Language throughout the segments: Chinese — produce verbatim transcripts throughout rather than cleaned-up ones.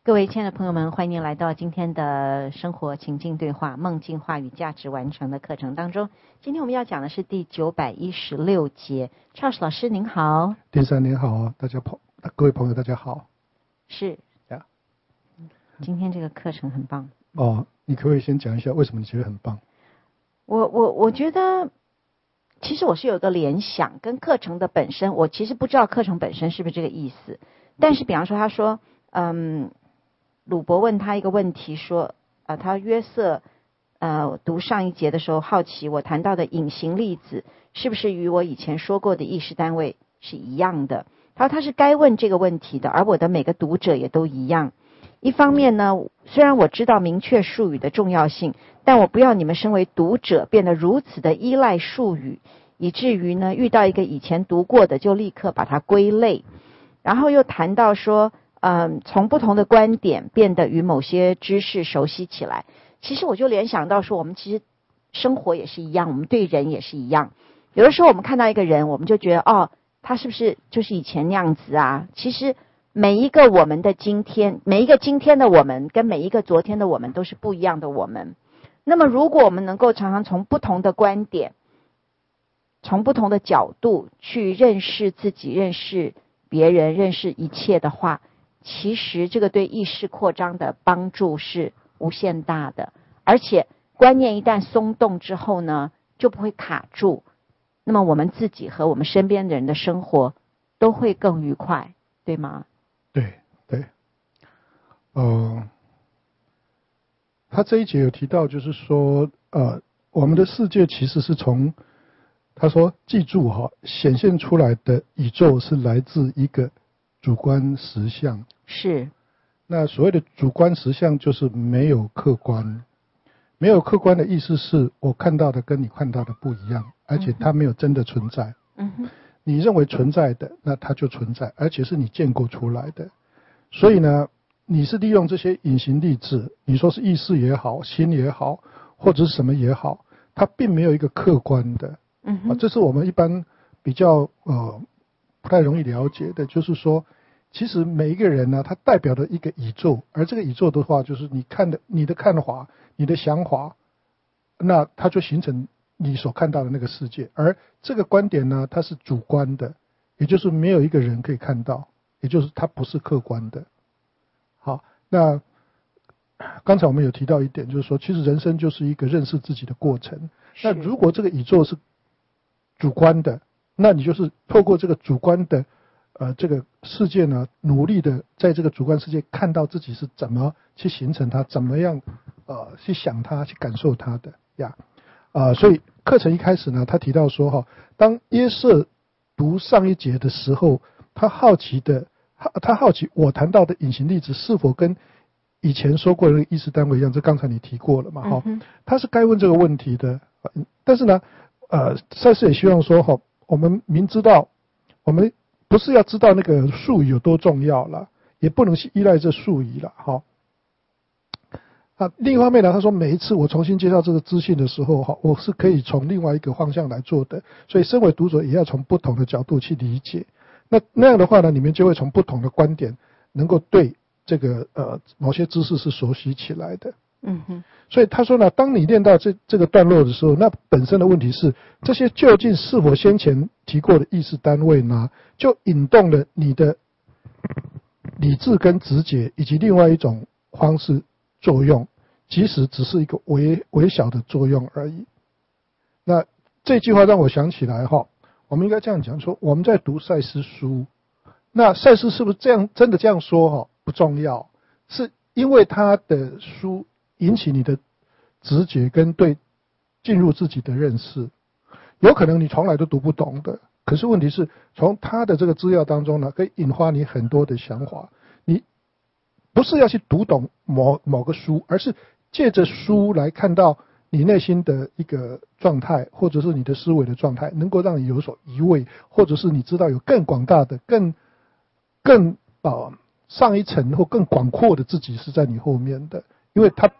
各位亲爱的朋友们，欢迎您来到今天的生活情境对话梦境话语价值完成的课程当中。今天我们要讲的是第九百一十六节。Charles 老师您好。 丁山您好，大家朋各位朋友大家好。 是呀， 今天这个课程很棒。 哦，你可不可以先讲一下为什么你觉得很棒？ 我我我觉得其实我是有个联想，跟课程的本身，我其实不知道课程本身是不是这个意思，但是比方说他说嗯鲁伯问他一个问题说呃他约瑟呃读上一节的时候好奇我谈到的隐形粒子是不是与我以前说过的意识单位是一样的。他说他是该问这个问题的，而我的每个读者也都一样。一方面呢，虽然我知道明确术语的重要性，但我不要你们身为读者变得如此的依赖术语，以至于呢遇到一个以前读过的就立刻把它归类。然后又谈到说嗯，从不同的观点变得与某些知识熟悉起来。其实我就联想到说，我们其实生活也是一样，我们对人也是一样。有的时候我们看到一个人，我们就觉得哦，他是不是就是以前那样子啊？其实每一个我们的今天，每一个今天的我们跟每一个昨天的我们都是不一样的我们。那么如果我们能够常常从不同的观点，从不同的角度去认识自己，认识别人，认识一切的话，其实这个对意识扩张的帮助是无限大的。而且观念一旦松动之后呢，就不会卡住，那么我们自己和我们身边的人的生活都会更愉快，对吗？ 对对，呃，他这一节有提到，就是说，呃，我们的世界其实是从他说，记住哈，显现出来的宇宙是来自一个主观实相。 是。 那所谓的主观实相就是没有客观，没有客观的意思是我看到的跟你看到的不一样，而且它没有真的存在。 嗯哼， 你认为存在的，那它就存在，而且是你建构出来的。所以呢，你是利用这些隐形粒子，你说是意识也好，心也好，或者是什么也好，它并没有一个客观的。 嗯哼， 啊，这是我们一般比较呃不太容易了解的，就是说，其实每一个人呢，他代表的一个宇宙，而这个宇宙的话，就是你看的、你的看法、你的想法，那它就形成你所看到的那个世界。而这个观点呢，它是主观的，也就是没有一个人可以看到，也就是它不是客观的。好，那刚才我们有提到一点，就是说，其实人生就是一个认识自己的过程。那如果这个宇宙是主观的，那你就是透过这个主观的呃这个世界呢，努力的在这个主观世界看到自己是怎么去形成它，怎么样呃去想它，去感受它的呀。啊、呃，所以课程一开始呢，他提到说哈，当约瑟读上一节的时候，他好奇的，他好奇我谈到的隐形粒子是否跟以前说过的意识单位一样，这刚才你提过了嘛哈、嗯，他是该问这个问题的，但是呢。呃，赛斯也希望说哈，我们明知道，我们不是要知道那个术语有多重要了，也不能去依赖这术语了哈。啊，另一方面呢，他说每一次我重新介绍这个资讯的时候哈，我是可以从另外一个方向来做的，所以身为读者也要从不同的角度去理解。那那样的话呢，你们就会从不同的观点，能够对这个呃某些知识是熟悉起来的。 嗯哼， 所以他说呢，当你念到这这个段落的时候，那本身的问题是，这些究竟是否先前提过的意识单位呢？就引动了你的理智跟直觉，以及另外一种方式作用，即使只是一个微微小的作用而已。那这句话让我想起来哈，我们应该这样讲说，我们在读赛斯书，那赛斯是不是这样真的这样说哈？不重要，是因为他的书引起你的直觉跟对进入自己的认识，有可能你从来都读不懂的，可是问题是从他的这个资料当中呢，可以引发你很多的想法。你不是要去读懂某某个书，而是借着书来看到你内心的一个状态，或者是你的思维的状态，能够让你有所移位，或者是你知道有更广大的、更更呃上一层或更广阔的自己是在你后面的，因为他。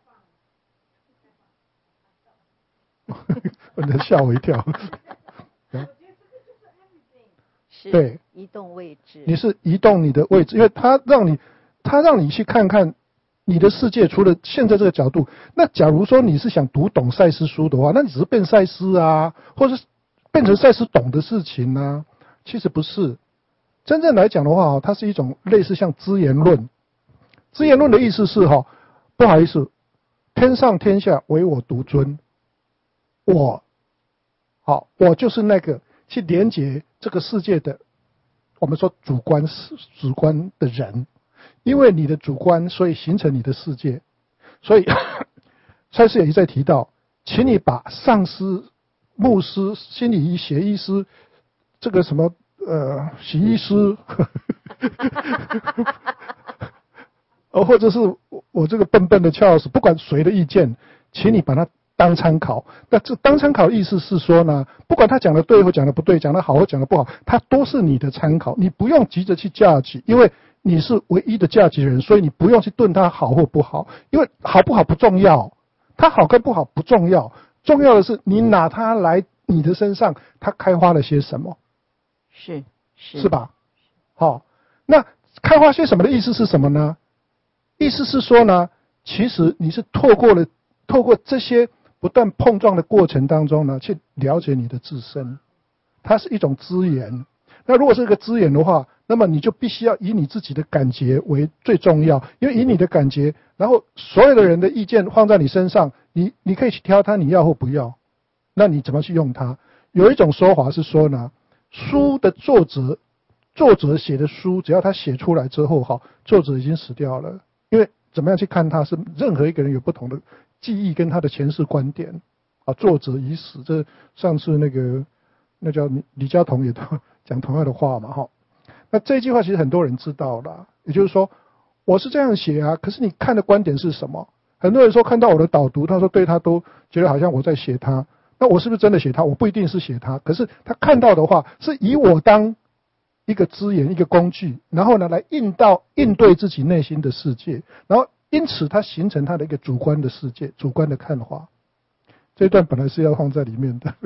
吓我一跳。 对，移动位置， 你是移动你的位置，因为它让你他让你去看看你的世界，除了现在这个角度，那假如说你是想读懂赛斯书的话，那你只是变赛斯啊，或者是变成赛斯懂的事情啊，其实不是。真正来讲的话，它是一种类似像资言论。资言论的意思是哈，不好意思，天上天下唯我独尊，我，好，我就是那个去连接这个世界的，我们说主观主观的人，因为你的主观，所以形成你的世界。所以赛斯也一再提到，请你把上师、牧师、心理医、协医师，这个什么呃洗衣师，呃或者是我这个笨笨的乔老师，不管谁的意见，请你把它当参考。那这当参考的意思是说呢，不管他讲的对或讲的不对，讲的好或讲的不好，它都是你的参考，你不用急着去价值，因为你是唯一的价值人，所以你不用去论它好或不好，因为好不好不重要，它好跟不好不重要，重要的是你拿它来你的身上，它开花了些什么， 是是是吧？好，那开花些什么的意思是什么呢？意思是说呢，其实你是透过了透过这些不断碰撞的过程当中呢，去了解你的自身，它是一种资源。那如果是一个资源的话，那么你就必须要以你自己的感觉为最重要，因为以你的感觉，然后所有的人的意见放在你身上，你你可以去挑它你要或不要，那你怎么去用它？有一种说法是说呢，书的作者作者写的书，只要他写出来之后，哈，作者已经死掉了，因为怎么样去看他是任何一个人有不同的记忆跟他的前世观点啊，作者已死，这上次那个那叫李嘉彤也讲同样的话嘛，哈。那这句话其实很多人知道了，也就是说，我是这样写啊，可是你看的观点是什么？很多人说看到我的导读，他说对他都觉得好像我在写他，那我是不是真的写他？我不一定是写他，可是他看到的话，是以我当一个资源、一个工具，然后呢来应到应对自己内心的世界，然后因此它形成他的一个主观的世界、主观的看法。这一段本来是要放在里面的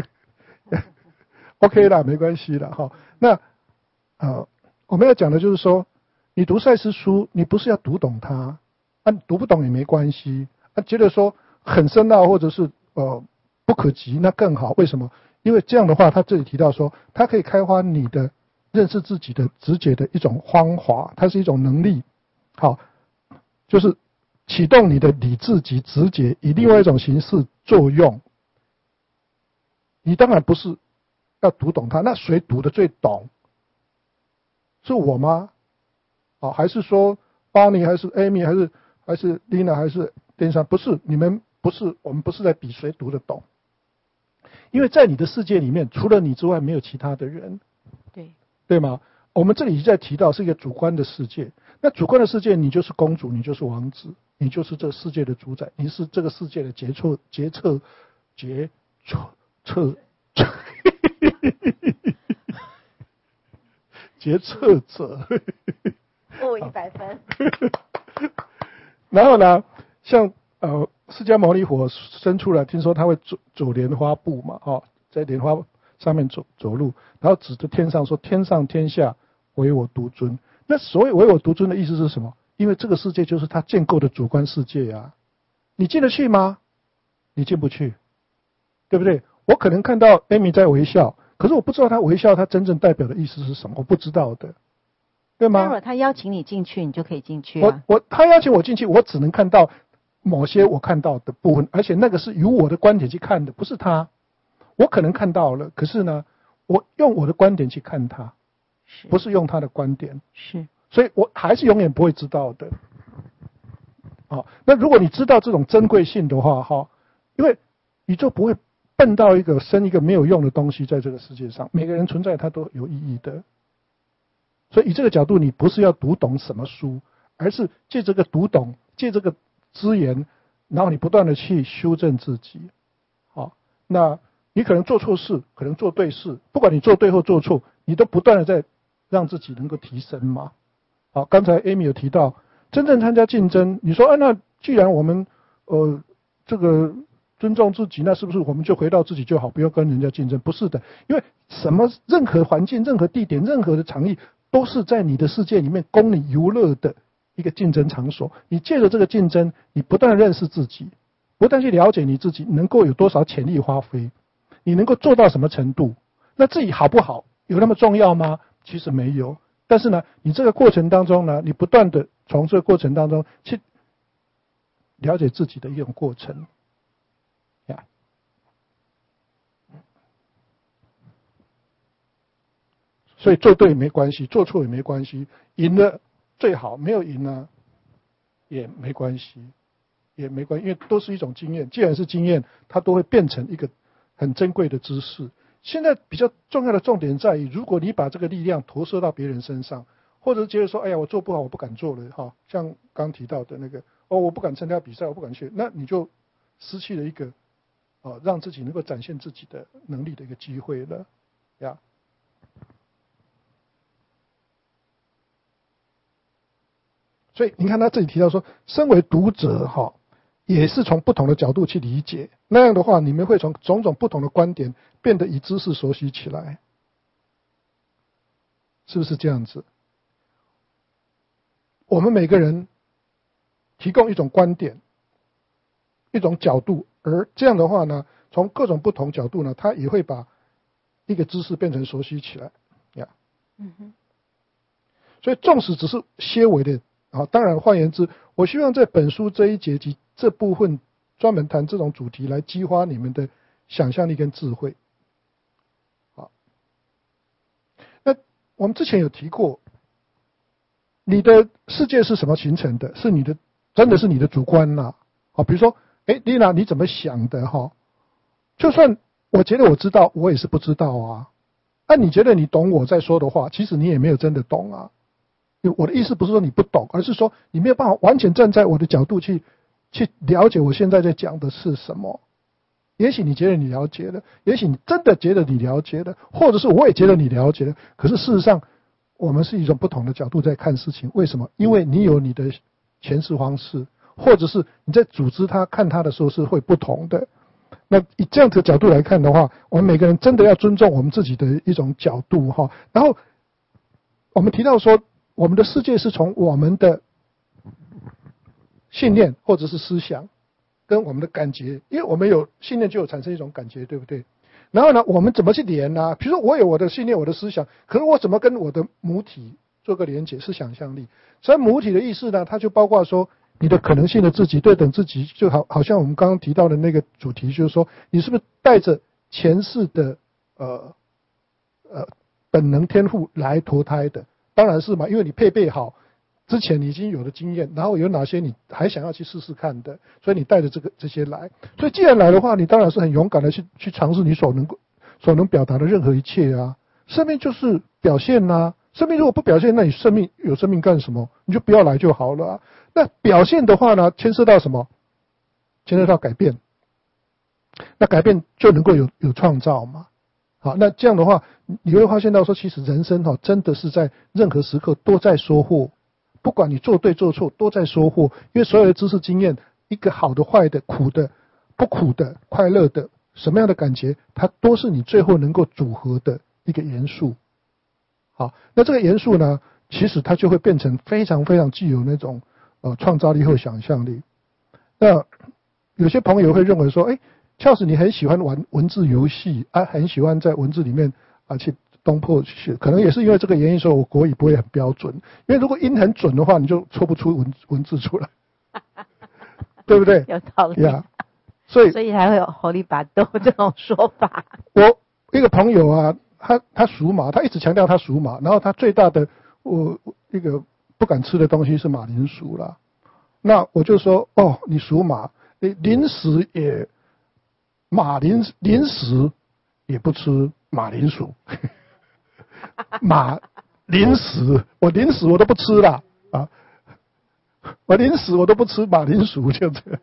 ，OK 啦，没关系啦，哈。那呃。我们要讲的就是说，你读赛斯书，你不是要读懂它，啊，读不懂也没关系，啊，觉得说很深奥或者是呃不可及，那更好。为什么？因为这样的话，他这里提到说，它可以开发你的认识自己的直觉的一种方法，它是一种能力，好，就是启动你的理智及直觉，以另外一种形式作用。你当然不是要读懂它，那谁读的最懂？是我吗？啊，还是说巴尼，还是 Amy， 还是还是 Lina， 还是丁珊？不是，你们不是，我们不是在比谁读得懂，因为在你的世界里面，除了你之外，没有其他的人， 对对吗？我们这里一再提到是一个主观的世界，那主观的世界，你就是公主，你就是王子，你就是这个世界的主宰，你是这个世界的决策决策决策策。决策者， 负一百分。 然后呢，像呃释迦牟尼佛生出来，听说他会走走莲花步嘛，哦，在莲花上面走走路，然后指着天上说：“天上天下唯我独尊。”那所谓唯我独尊的意思是什么？因为这个世界就是他建构的主观世界啊，你进得去吗？你进不去，对不对？我可能看到 Amy 在微笑。可是我不知道他微笑，他真正代表的意思是什么，我不知道的，对吗？ 待会儿他邀请你进去，你就可以进去啊。 我我他邀请我进去，我只能看到某些我看到的部分，而且那个是由我的观点去看的，不是他。我可能看到了，可是呢，我用我的观点去看他，不是用他的观点， 是， 所以我还是永远不会知道的。好，那如果你知道这种珍贵性的话，哈，因为宇宙不会笨到一个生一个没有用的东西在这个世界上，每个人存在它都有意义的。所以以这个角度，你不是要读懂什么书，而是借这个读懂，借这个资源，然后你不断的去修正自己。好，那你可能做错事，可能做对事，不管你做对或做错，你都不断的在让自己能够提升嘛。好，刚才 Amy 有提到，真正参加竞争，你说，啊，那既然我们呃这个尊重自己，那是不是我们就回到自己就好，不要跟人家竞争？不是的，因为什么任何环境、任何地点、任何的场域，都是在你的世界里面供你游乐的一个竞争场所，你借着这个竞争，你不断认识自己，不断去了解你自己能够有多少潜力发挥，你能够做到什么程度。那自己好不好有那么重要吗？其实没有。但是呢，你这个过程当中呢，你不断的从这个过程当中去了解自己的一种过程呀。所以做对没关系，做错也没关系，赢了最好，没有赢呢也没关系，也没关系，因为都是一种经验。既然是经验，它都会变成一个很珍贵的知识。现在比较重要的重点在于，如果你把这个力量投射到别人身上，或者是觉得说，哎呀，我做不好，我不敢做了，哈，像刚提到的那个，哦，我不敢参加比赛，我不敢去，那你就失去了一个，哦，让自己能够展现自己的能力的一个机会了，呀。所以你看他这里提到说，身为读者哈，也是从不同的角度去理解，那样的话，你们会从种种不同的观点变得以知识熟悉起来，是不是这样子？我们每个人提供一种观点，一种角度，而这样的话呢，从各种不同角度呢，他也会把一个知识变成熟悉起来呀。嗯哼。所以纵使只是些微的。好，当然，换言之，我希望在本书这一节及这部分专门谈这种主题，来激发你们的想象力跟智慧。好，那我们之前有提过，你的世界是什么形成的？是你的，真的是你的主观呐、啊。好，比如说，哎，丽娜你怎么想的？哈，就算我觉得我知道，我也是不知道啊。那、啊、你觉得你懂我在说的话，其实你也没有真的懂啊。我的意思不是说你不懂，而是说你没有办法完全站在我的角度去去了解我现在在讲的是什么。也许你觉得你了解了，也许你真的觉得你了解了，或者是我也觉得你了解了，可是事实上我们是一种不同的角度在看事情。为什么？因为你有你的诠释方式，或者是你在组织它看它的时候是会不同的。那以这样的角度来看的话，我们每个人真的要尊重我们自己的一种角度哈。然后我们提到说，我们的世界是从我们的信念或者是思想跟我们的感觉，因为我们有信念就有产生一种感觉，对不对？然后呢，我们怎么去连呢、啊？比如说我有我的信念，我的思想，可是我怎么跟我的母体做个连结？是想象力。所以母体的意思呢，它就包括说你的可能性的自己、对等自己，就好好像我们刚刚提到的那个主题，就是说你是不是带着前世的呃呃本能天赋来投胎的？当然是嘛，因为你配备好之前你已经有的经验，然后有哪些你还想要去试试看的，所以你带着这个这些来。所以既然来的话，你当然是很勇敢的去去尝试你所能所能表达的任何一切啊。生命就是表现啊，生命如果不表现，那你生命有生命干什么？你就不要来就好了啊。那表现的话呢，牵涉到什么？牵涉到改变。那改变就能够有有创造嘛。好，那这样的话，你会发现到说，其实人生哈、哦，真的是在任何时刻都在收获，不管你做对做错，都在收获。因为所有的知识经验，一个好的、坏的、苦的、不苦的、快乐的，什么样的感觉，它都是你最后能够组合的一个元素。好，那这个元素呢，其实它就会变成非常非常具有那种呃创造力和想象力。那有些朋友会认为说，哎。Charles， 你很喜欢玩文字游戏啊，很喜欢在文字里面啊去东破西，可能也是因为这个原因，说我国语不会很标准。因为如果音很准的话，你就抽不出文文字出来，对不对？ 有道理呀。Yeah, 所以所以才会有猴里把豆这种说法。 我一个朋友啊，他他属马，他一直强调他属马，然后他最大的我一个不敢吃的东西是马铃薯啦。那我就说，哦，你属马，你零食也。马铃零食也不吃马铃薯，马零食我零食我都不吃了啊，我零食我都不吃马铃薯，就这样，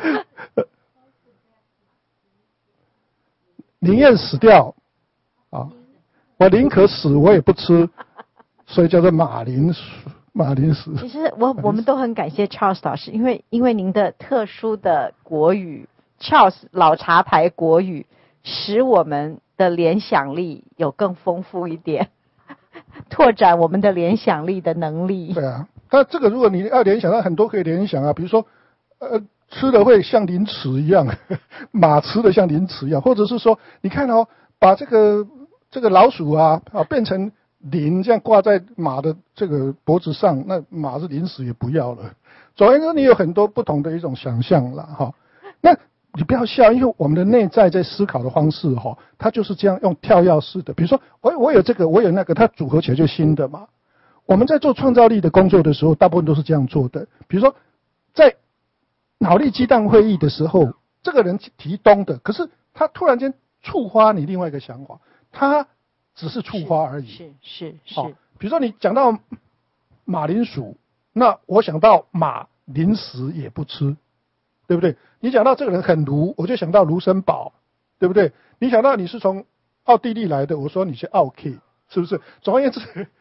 宁愿死掉啊，我宁可死我也不吃，所以叫做马铃薯马铃薯。 其实我我们都很感谢 Charles 老师，因为因为您的特殊的国语。Charles 老茶牌国语使我们的联想力有更丰富一点，拓展我们的联想力的能力。 对啊， 那这个如果你要联想到很多可以联想啊，比如说，呃，吃的会像凌迟一样，马吃的像凌迟一样，或者是说，你看哦，把这个这个老鼠啊啊变成铃，这样挂在马的这个脖子上，那马是临死也不要了。总而言之，你有很多不同的一种想象啦，哈。那你不要笑，因为我们的内在在思考的方式哈，它就是这样用跳跃式的。比如说，我我有这个，我有那个，它组合起来就新的嘛。我们在做创造力的工作的时候，大部分都是这样做的。比如说，在脑力激荡会议的时候，这个人提东的，可是他突然间触发你另外一个想法，他只是触发而已。 是是是。 好，比如说你讲到马铃薯，那我想到马零食也不吃，对不对？你讲到这个人很卢，我就想到卢森堡，对不对？你想到你是从奥地利来的，我说你是奥 K， 是不是？总而言之。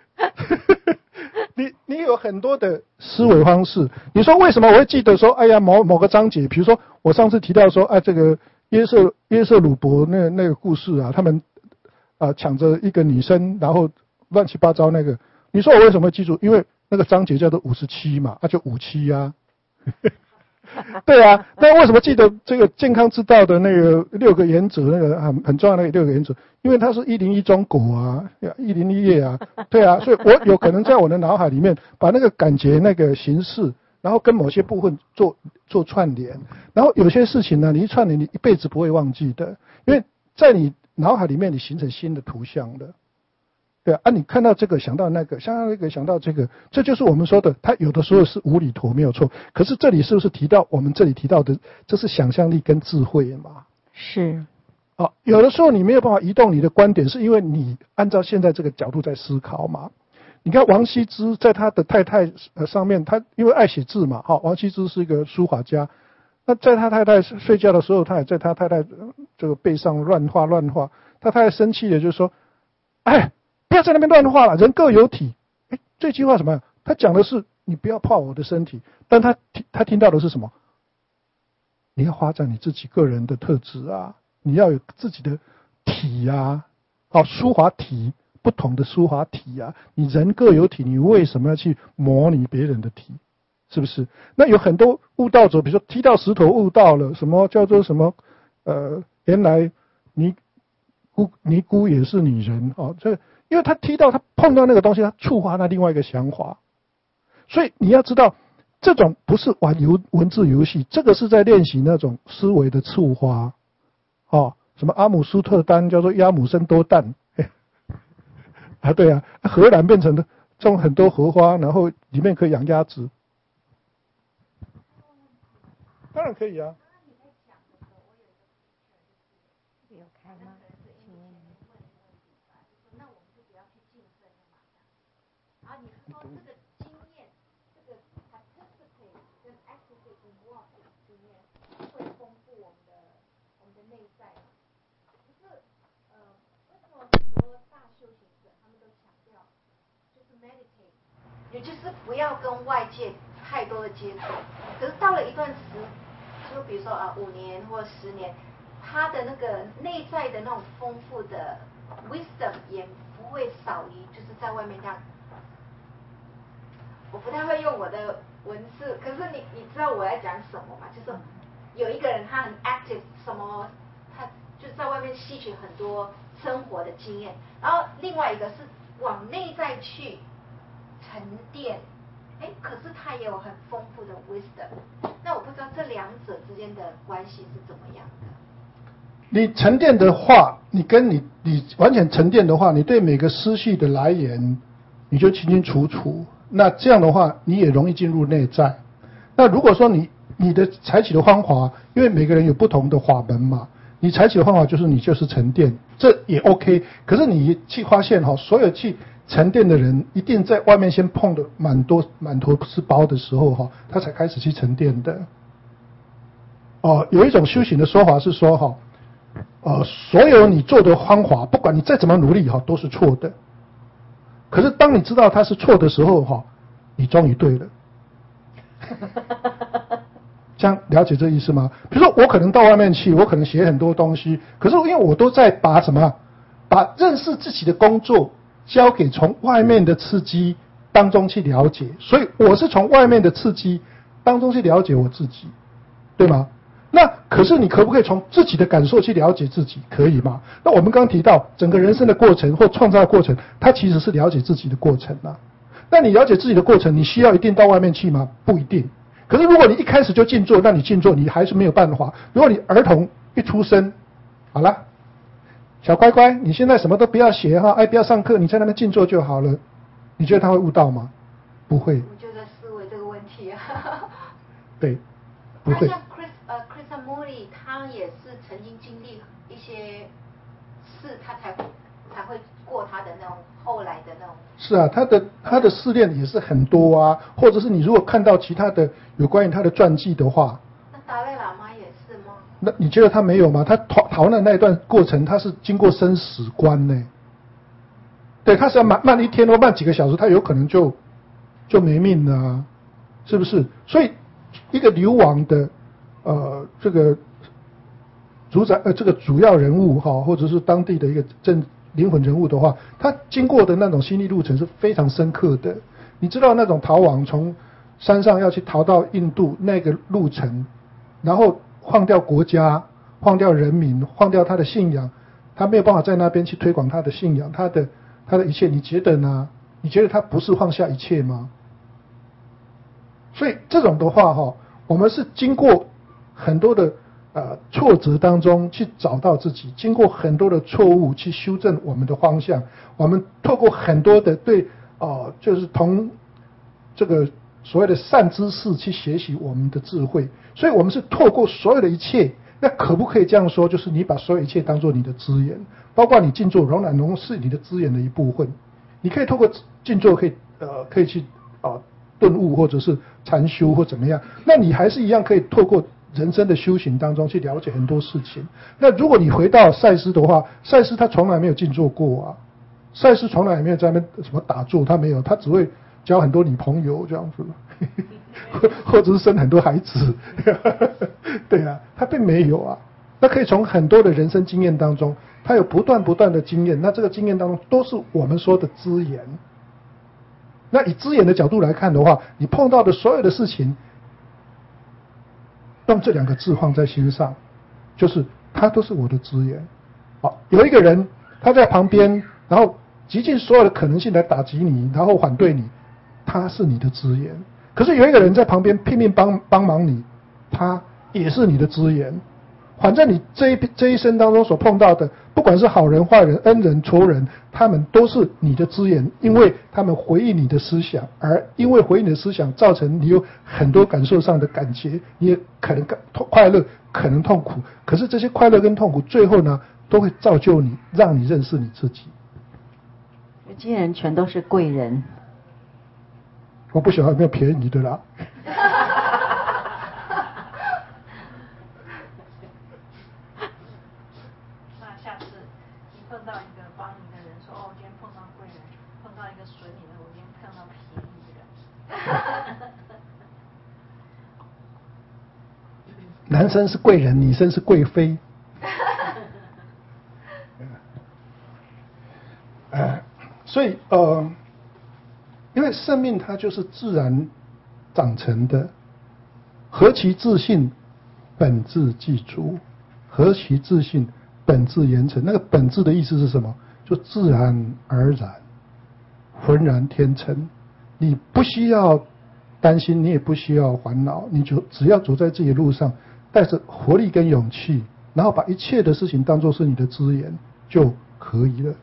你你有很多的思维方式。你说为什么我会记得说，哎呀，某某个章节，比如说我上次提到说，哎，这个约瑟约瑟鲁伯那那个故事啊，他们啊、呃、抢着一个女生，然后乱七八糟那个。你说我为什么会记住？因为那个章节叫做五十七嘛，那、啊、就五七啊。对啊，那为什么记得这个健康之道的那个六个原则，那个很很重要的那个六个原则？因为它是一零一中国啊，一零一页啊，对啊，所以我有可能在我的脑海里面把那个感觉、那个形式，然后跟某些部分做做串联，然后有些事情呢，你一串联，你一辈子不会忘记的，因为在你脑海里面你形成新的图像的。对啊，啊你看到这个想到那个，想到那个想到这个，这就是我们说的，它有的时候是无厘头没有错，可是这里是不是提到我们这里提到的，这是想象力跟智慧嘛？ 是。 啊，有的时候你没有办法移动你的观点，是因为你按照现在这个角度在思考嘛。你看王羲之在他的太太呃上面，他因为爱写字嘛，哈，王羲之是一个书法家，那在他太太睡觉的时候，他也在他太太这个背上乱画乱画，他太太生气的就说，哎。不要在那边乱画了，人各有体。哎，这句话什么？他讲的是你不要泡我的身体，但他他听到的是什么？你要发展你自己个人的特质啊，你要有自己的体啊，好，书法体，不同的书法体啊，你人各有体，你为什么要去模拟别人的体？是不是？那有很多悟道者，比如说踢到石头悟道了，什么叫做什么？呃，原来尼姑尼姑也是女人哦，这。因为他踢到他碰到那个东西，他触发他另外一个想法，所以你要知道，这种不是玩游文字游戏，这个是在练习那种思维的触发。哦，什么阿姆斯特丹叫做亚姆森多蛋，啊对啊，荷兰变成了种很多荷花，然后里面可以养鸭子，当然可以啊。 也就是不要跟外界太多的接触，可是到了一段时，就比如说啊五年或十年，他的那个内在的那种丰富的 wisdom 也不会少于就是在外面这样。我不太会用我的文字，可是你你知道我在讲什么吗？就是有一个人他很 active， 什么他就在外面吸取很多生活的经验，然后另外一个是往内在去沉淀，哎，可是他也有很丰富的 wisdom。那我不知道这两者之间的关系是怎么样的。 你沉淀的话，你跟你你完全沉淀的话，你对每个思绪的来源，你就清清楚楚。那这样的话，你也容易进入内在。那如果说你你的采取的方法，因为每个人有不同的法门嘛，你采取的方法就是你就是沉淀，这也 OK。可是你去发现哈，所有去沉淀的人，一定在外面先碰的满多满头是包的时候哈，他才开始去沉淀的。哦，有一种修行的说法是说哈，呃，所有你做的方法，不管你再怎么努力哈，都是错的。可是当你知道它是错的时候哈，你终于对了。这样了解这意思吗？比如说我可能到外面去，我可能学很多东西，可是因为我都在把什么，把认识自己的工作交给从外面的刺激当中去了解，所以我是从外面的刺激当中去了解我自己，对吗？那可是你可不可以从自己的感受去了解自己？可以吗？那我们刚刚提到整个人生的过程或创造的过程，它其实是了解自己的过程啊。那你了解自己的过程，你需要一定到外面去吗？不一定。可是如果你一开始就静坐，那你静坐你还是没有办法。如果你儿童一出生，好了，小乖乖，你现在什么都不要学哈，哎，不要上课，你在那边静坐就好了。你觉得他会悟道吗？不会。 我就在思维这个问题啊。 对，不会。 那像 Chris 呃 Krishnamurti 他也是曾经经历一些事，他才才会过他的那种后来的那种。 是啊，他的他的试炼也是很多啊，或者是你如果看到其他的有关于他的传记的话。 那达赖喇嘛也是吗？ 那你觉得他没有吗？他逃逃难那一段过程，他是经过生死关呢。对，他是要慢慢一天或慢几个小时，他有可能就就没命了啊，是不是？所以一个流亡的呃这个主宰呃这个主要人物哈，或者是当地的一个正灵魂人物的话，他经过的那种心理路程是非常深刻的。你知道那种逃亡从山上要去逃到印度那个路程，然后换掉国家，换掉人民，换掉他的信仰，他没有办法在那边去推广他的信仰，他的他的一切，你觉得呢？你觉得他不是放下一切吗？所以这种的话哈，我们是经过很多的呃挫折当中去找到自己，经过很多的错误去修正我们的方向，我们透过很多的对呃就是同这个所谓的善知识去学习我们的智慧，所以我们是透过所有的一切。那可不可以这样说？就是你把所有一切当作你的资源，包括你静坐，仍然能是你的资源的一部分。你可以透过静坐，可以呃可以去啊、呃、顿悟，或者是禅修或怎么样。那你还是一样可以透过人生的修行当中去了解很多事情。那如果你回到赛斯的话，赛斯他从来没有静坐过啊，赛斯从来也没有在那边什么打坐，他没有，他只会交很多女朋友这样子。或者是生很多孩子，对啊，他并没有啊。那可以从很多的人生经验当中，他有不断不断的经验，那这个经验当中都是我们说的资源。那以资源的角度来看的话，你碰到的所有的事情，用这两个字放在心上，就是它都是我的资源。好，有一个人他在旁边，然后极尽所有的可能性来打击你，然后反对你，他是你的资源。可是有一个人在旁边拼命帮帮忙你，他也是你的资源。反正你这一这一生当中所碰到的，不管是好人坏人恩人仇人，他们都是你的资源，因为他们回应你的思想，而因为回应你的思想造成你有很多感受上的感觉，你也可能快乐可能痛苦，可是这些快乐跟痛苦最后呢都会造就你，让你认识你自己。 这些人全都是贵人。 我不晓得有没有便宜的啦。 那下次你碰到一个帮你的人说，哦，我今天碰到贵人，碰到一个损你的，我今天碰到便宜的人。 男生是贵人，女生是贵妃。呃，所以呃。因为生命它就是自然长成的，何其自信，本自具足；何其自信，本自严成。那个本自的意思是什么？就自然而然，浑然天成。你不需要担心，你也不需要烦恼，你就只要走在自己的路上，带着活力跟勇气，然后把一切的事情当作是你的资源就可以了。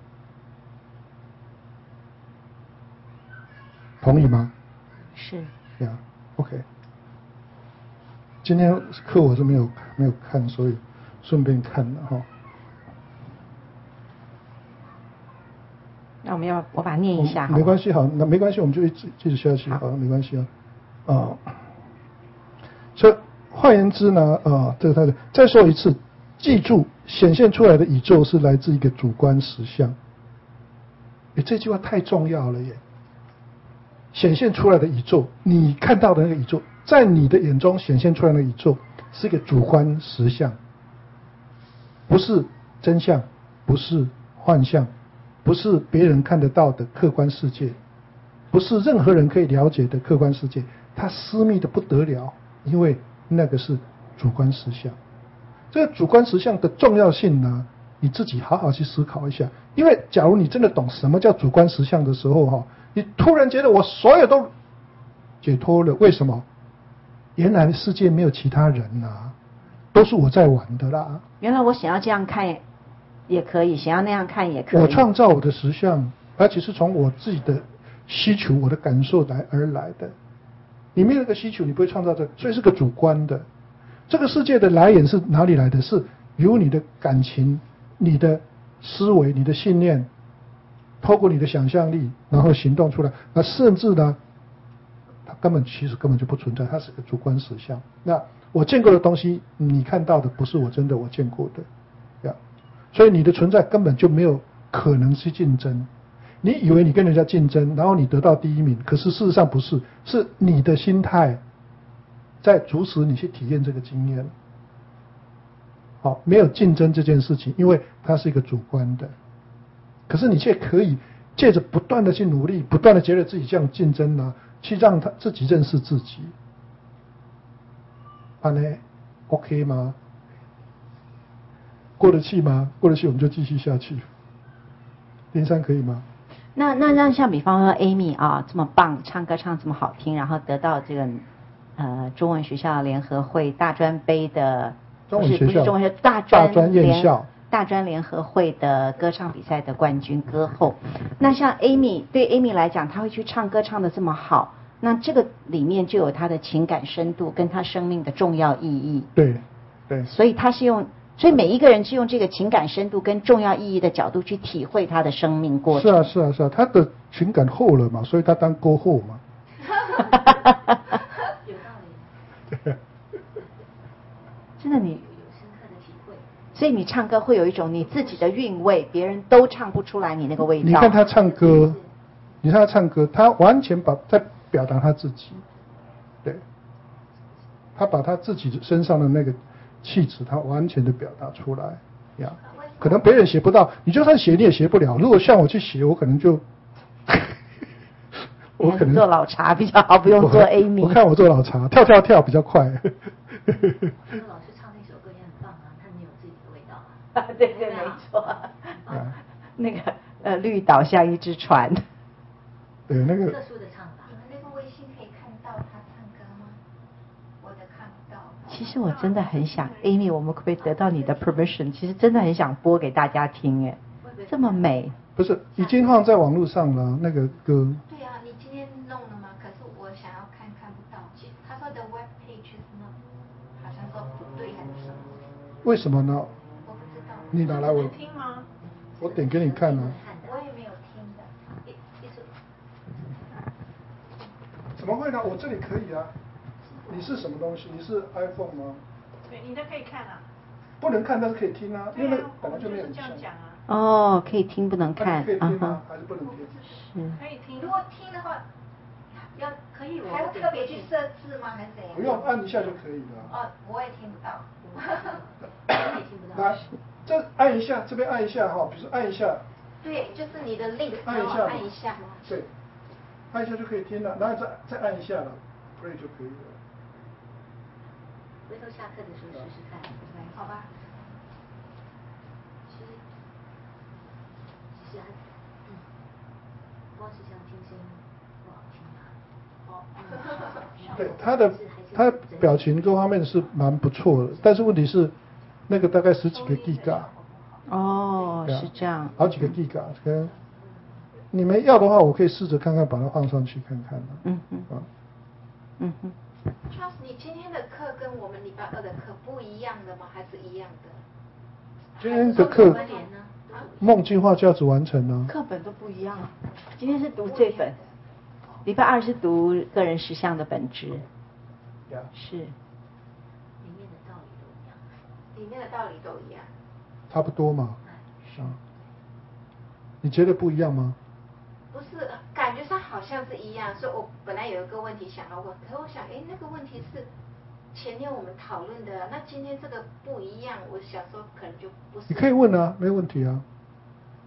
同意吗？ 是。 呀、yeah, ，OK。今天课我是没有没有看，所以顺便看了哈。 那我们要我把它念一下。 没关系，好，那没关系，我们就一直继续下去，好，没关系啊。啊、呃，所以换言之呢，呃，这个他的再说一次，记住，显现出来的宇宙是来自一个主观实相。哎，这句话太重要了耶！显现出来的宇宙，你看到的那个宇宙，在你的眼中显现出来的宇宙是一个主观实相，不是真相，不是幻象，不是别人看得到的客观世界， 不是任何人可以了解的客观世界，它私密的不得了，因为那个是主观实相。这个主观实相的重要性呢，你自己好好去思考一下。因为假如你真的懂什么叫主观实相的时候哈，你突然觉得我所有都解脱了，为什么？原来世界没有其他人啊，都是我在玩的啦。 原来我想要这样看也可以，想要那样看也可以。 我创造我的实相，而且是从我自己的需求、我的感受来而来的。你没有那个需求，你不会创造这个，所以是个主观的。这个世界的来源是哪里来的？是由你的感情、你的思维、你的信念，透过你的想象力，然后行动出来。那甚至呢，它根本其实根本就不存在，它是个主观实相。那我见过的东西，你看到的不是我真的我见过的，呀，所以你的存在根本就没有可能去竞争。你以为你跟人家竞争，然后你得到第一名，可是事实上不是，是你的心态在阻止你去体验这个经验。好，没有竞争这件事情，因为它是一个主观的，可是你却可以借着不断的去努力，不断的觉得自己这样竞争呢、啊，去让他自己认识自己。啊呢 ，OK 吗？过得去吗？过得去我们就继续下去。林珊可以吗？ 那那让像比方说 Amy 啊这么棒，唱歌唱这么好听，然后得到这个呃中文学校联合会大专杯的中文学校不是不是中文学校大专大专院校大专联合会的歌唱比赛的冠军歌后。那像 Amy 对 Amy 来讲，她会去唱歌唱得这么好，那这个里面就有她的情感深度跟她生命的重要意义。 对对， 所以她是用。所以每一个人是用这个情感深度跟重要意义的角度去体会他的生命过程。 是啊是啊是啊，他的情感厚了嘛，所以他当歌后嘛。 有道理。 对。 真的你有深刻的体会。 所以你唱歌会有一种你自己的韵味，别人都唱不出来你那个味道。 你看他唱歌，你看他唱歌，他完全把在表达他自己，对，他把他自己身上的那个气质，他完全的表达出来呀。可能别人学不到，你就算学你也学不了。如果像我去学，我可能就，我可能做老茶比较好，不用做 Amy。 我看我做老茶，跳跳跳比较快。 那老师唱那首歌也很棒啊，他很有自己的味道啊。 对对，没错。啊、那个呃，绿岛像一只船。 对，那个。 特殊的唱法。你们那个微信可以看到他唱歌吗？我的看不到。 其实我真的很想 ，Amy， 我们可不可以得到你的 permission？ 其实真的很想播给大家听，哎，这么美。 不是，已经放在网络上了那个歌。 对啊，你今天弄了吗？可是我想要看看不到。他说的 web page 是什么？好像说不对还是什么？ 为什么呢？ 我不知道。 你拿来我。 听吗？ 我点给你看啊。 我也没有听的。一一直。 怎么会呢？我这里可以啊。你是什么东西？你是 iPhone 吗？ 对，你的可以看啊。 不能看，但是可以听啊，因为那本来就没有。 这样讲啊。 哦，可以听不能看。 可以听吗？ 还是不能听？ 是。 可以听。 如果听的话，要可以，还要特别去设置吗？还是怎样？ 不用，按一下就可以了。 哦，我也听不到。 我也听不到。 来，这按一下，这边按一下哈，比如说按一下。 对，就是你的 link， 按一下。 按一下。 对，按一下就可以听了，然后再再按一下了 ，play 就可以了。 回头下课的时候试试看，好吧？其实，其实还，嗯，光是想听声音不好听啊。哦。 对，他的他表情各方面是蛮不错的，但是问题是，那个大概十几个 Giga。 哦，是这样。 好几个 Giga， 跟你们要的话，我可以试着看看把它放上去看看。 嗯哼。 啊。 嗯哼。 Charles， 你今天的课跟我们礼拜二的课不一样的吗？还是一样的？ 今天的课关联呢？ 梦进化价值完成呢。 课本都不一样。今天是读这本，礼拜二是读个人实相的本质。是。 里面的道理都一样。里面的道理都一样。 差不多嘛。是啊。你觉得不一样吗？ 不是，感觉上好像是一样，所以我本来有一个问题想要问，可是我想，哎，那个问题是前天我们讨论的，那今天这个不一样，我想说可能就不是。 你可以问啊，没问题啊。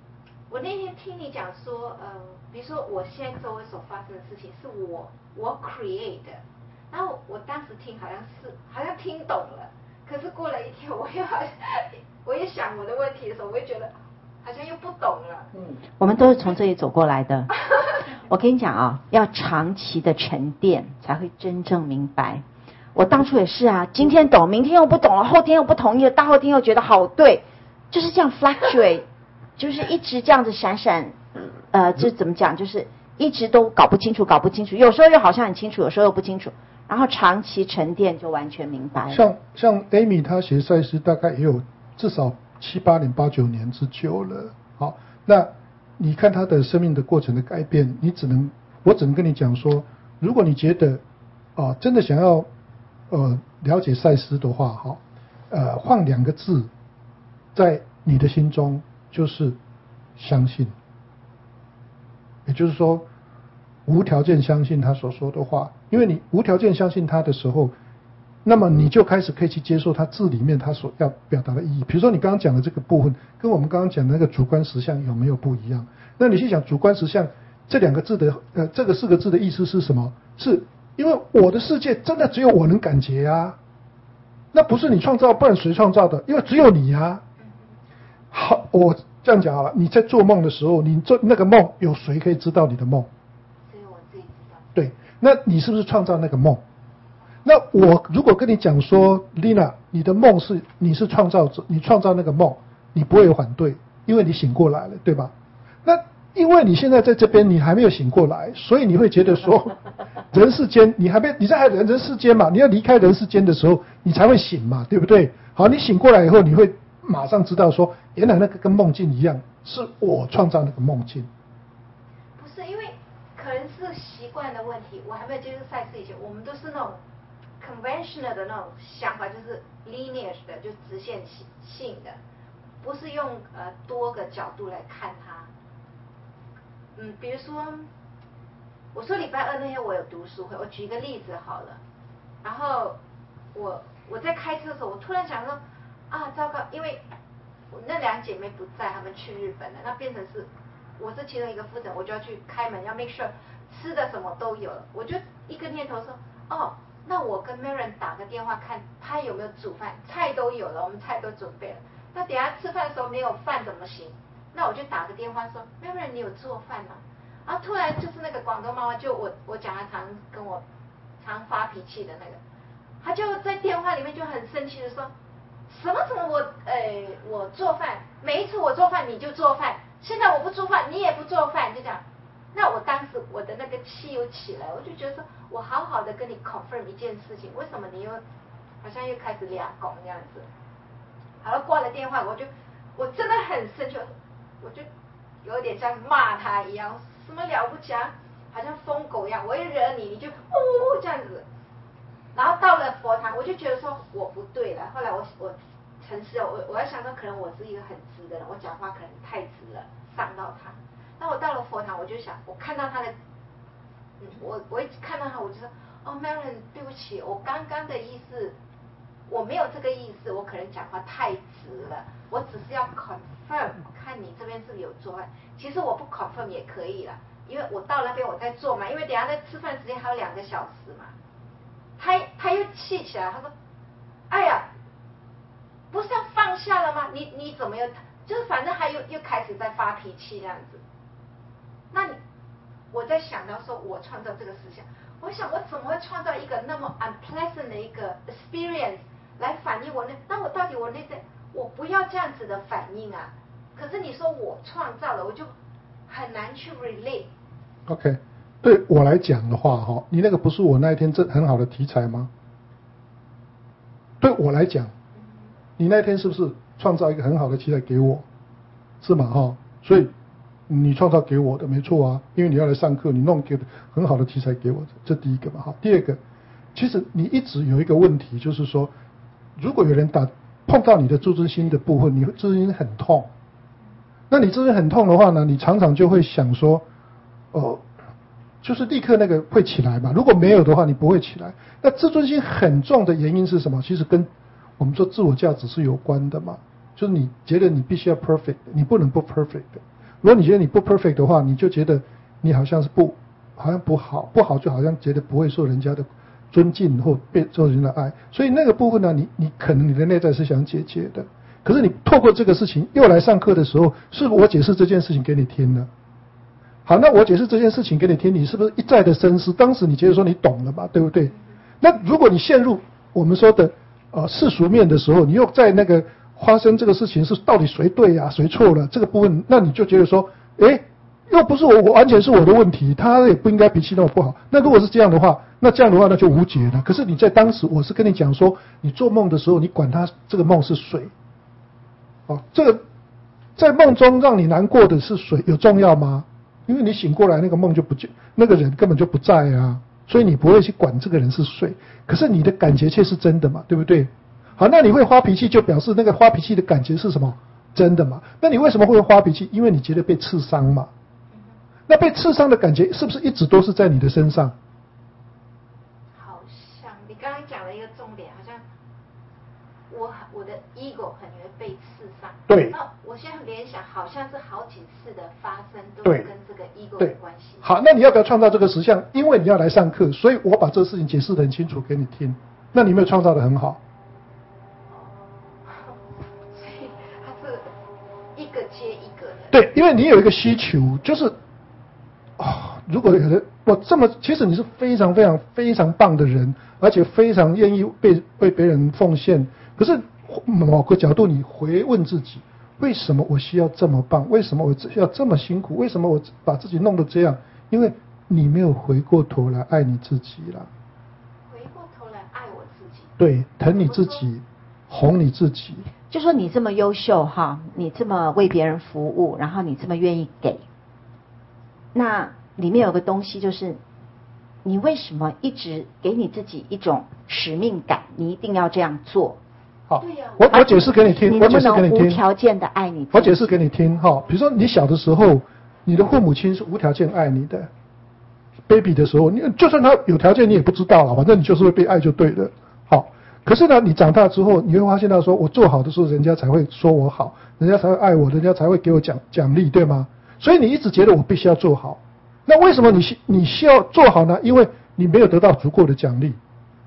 我那天听你讲说，呃，比如说我现在周围所发生的事情是我我 create 的，然后我当时听好像是好像听懂了，可是过了一天，我又好像我也想我的问题的时候，我会觉得好像又不懂了。 嗯，我们都是从这里走过来的。我跟你讲啊，要长期的沉淀才会真正明白。我当初也是啊，今天懂，明天又不懂了，后天又不同意了，大后天又觉得好对，就是这样 fluctuate， 就是一直这样子闪闪，呃，这怎么讲，就是一直都搞不清楚，搞不清楚，有时候又好像很清楚，有时候又不清楚，然后长期沉淀就完全明白了。 像像 Amy 她学赛事大概也有至少七八年、八九年之久了。好，那你看她的生命的过程的改变，你只能我只能跟你讲说，如果你觉得啊、呃、真的想要呃了解赛事的话，哈，呃换两个字在你的心中，就是相信。也就是说，无条件相信他所说的话，因为你无条件相信他的时候，那么你就开始可以去接受他字里面他所要表达的意义。比如说你刚刚讲的这个部分，跟我们刚刚讲的那个主观实相有没有不一样？那你去想主观实相这两个字的呃这个四个字的意思是什么？是因为我的世界真的只有我能感觉啊，那不是你创造，不然谁创造的？因为只有你啊。好，我这样讲好了，你在做梦的时候，你做那个梦，有谁可以知道你的梦？ 只有我自己知道。 对，那你是不是创造那个梦？那我如果跟你讲说 ，Lina， 你的梦是你是创造者，你创造那个梦，你不会有反对，因为你醒过来了，对吧？那因为你现在在这边，你还没有醒过来，所以你会觉得说，人世间你还没你在人人世间嘛，你要离开人世间的时候，你才会醒嘛，对不对？好，你醒过来以后，你会马上知道说，原来那个跟梦境一样，是我创造那个梦境。 不是因为可能是习惯的问题，我还没有接触赛事以前，我们都是那种 conventional 的那种想法，就是 linear 的，就直线性的，不是用呃多个角度来看它。嗯，比如说，我说礼拜二那天我有读书会，我举一个例子好了，然后我我在开车的时候，我突然想说，啊，糟糕，因为我那两姐妹不在，她们去日本了，那变成是我是其中一个负责人，我就要去开门，要 make sure 吃的什么都有了。我就一个念头说，哦，那我跟 Marian 打个电话看她有没有煮饭，菜都有了，我们菜都准备了。那等下吃饭的时候没有饭怎么行？那我就打个电话说 Marian 你有做饭吗？然后突然就是那个广东妈妈，就我我讲她常跟我常发脾气的那个，她就在电话里面就很生气的说，什么什么我呃我做饭，每一次我做饭你就做饭，现在我不做饭你也不做饭，就这样。那我当时我的那个气又起来，我就觉得说我好好的跟你 confirm 一件事情，为什么你又好像又开始俩拱这样子？好了，挂了电话，我就我真的很生气，我就有点像骂他一样，什么了不起啊，好像疯狗一样，我一惹你你就呜这样子。然后到了佛堂，我就觉得说我不对了。后来我我沉思了，我我要想说，可能我是一个很直的人，我讲话可能太直了，伤到他。那我到了佛堂，我就想，我看到他的，嗯，我我一看到他，我就说，哦 ，Marian， 对不起，我刚刚的意思，我没有这个意思，我可能讲话太直了，我只是要 confirm， 看你这边是不是有做饭。其实我不 confirm 也可以了，因为我到那边我在做嘛，因为等一下在吃饭时间还有两个小时嘛。他他又气起来，他说：“哎呀，不是要放下了吗？你你怎么又就是反正他又又开始在发脾气这样子。”那你我在想到说，我创造这个思想，我想我怎么会创造一个那么 unpleasant 的一个 experience 来反映我那？那我到底我那在我不要这样子的反应啊？可是你说我创造了，我就很难去 relate。OK。 对我来讲的话，哈，你那个不是我那一天这很好的题材吗？对我来讲，你那天是不是创造一个很好的题材给我？是吗？哈，所以你创造给我的没错啊，因为你要来上课，你弄个很好的题材给我，这第一个嘛，哈。第二个，其实你一直有一个问题，就是说，如果有人打碰到你的自尊心的部分，你自尊心很痛。那你自尊心很痛的话呢，你常常就会想说，哦。就是立刻那个会起来嘛，如果没有的话，你不会起来。那自尊心很重的原因是什么？其实跟我们说自我价值是有关的嘛。就是你觉得你必须要 perfect， 你不能不 perfect。 如果你觉得你不 perfect 的话，你就觉得你好像是不，好像不好，不好就好像觉得不会受人家的尊敬或被受人的爱。所以那个部分呢，你你可能你的内在是想解决的，可是你透过这个事情又来上课的时候，是我解释这件事情给你听了。好，那我解释这件事情给你听，你是不是一再的深思？当时你觉得说你懂了嘛，对不对？那如果你陷入我们说的呃世俗面的时候，你又在那个发生这个事情是到底谁对呀、啊、谁错了这个部分，那你就觉得说，诶，又不是我，我完全是我的问题，他也不应该脾气那么不好。那如果是这样的话，那这样的话那就无解了。可是你在当时，我是跟你讲说，你做梦的时候，你管他这个梦是水，哦，这个在梦中让你难过的是水，有重要吗？因为你醒过来，那个梦就不见，那个人根本就不在啊，所以你不会去管这个人是谁。可是你的感觉却是真的嘛，对不对？好，那你会发脾气，就表示那个发脾气的感觉是什么？真的嘛？那你为什么会发脾气？因为你觉得被刺伤嘛。那被刺伤的感觉是不是一直都是在你的身上？ 好像你刚刚讲了一个重点，好像我我的 ego 很容易被刺伤。 对。 那我现在联想，好像是好几次的发生都对是跟这个 ego 对有关系。 好，那你要不要创造这个实相？因为你要来上课，所以我把这个事情解释得很清楚给你听。那你有没有创造得很好？ 所以它是一个接一个的。 对，因为你有一个需求，就是哦，如果有人我这么，其实你是非常非常非常棒的人，而且非常愿意被为别人奉献。可是某个角度，你回问自己，为什么我需要这么棒？为什么我要这么辛苦？为什么我把自己弄得这样？因为你没有回过头来爱你自己啦。 回过头来爱我自己。 对，疼你自己，哄你自己。 就说你这么优秀哈，你这么为别人服务，然后你这么愿意给，那里面有个东西就是，你为什么一直给你自己一种使命感？你一定要这样做。 好，我我解释给你听，我解释给你听。 无条件的爱你自己。 我解释给你听哈，比如说你小的时候，你的父母亲是无条件爱你的 ，baby 的时候，你就算他有条件，你也不知道了，反正你就是会被爱就对了。好。可是呢，你长大之后，你会发现到说，我做好的时候，人家才会说我好，人家才会爱我，人家才会给我奖奖励，对吗？所以你一直觉得我必须要做好。那为什么你需你需要做好呢？因为你没有得到足够的奖励。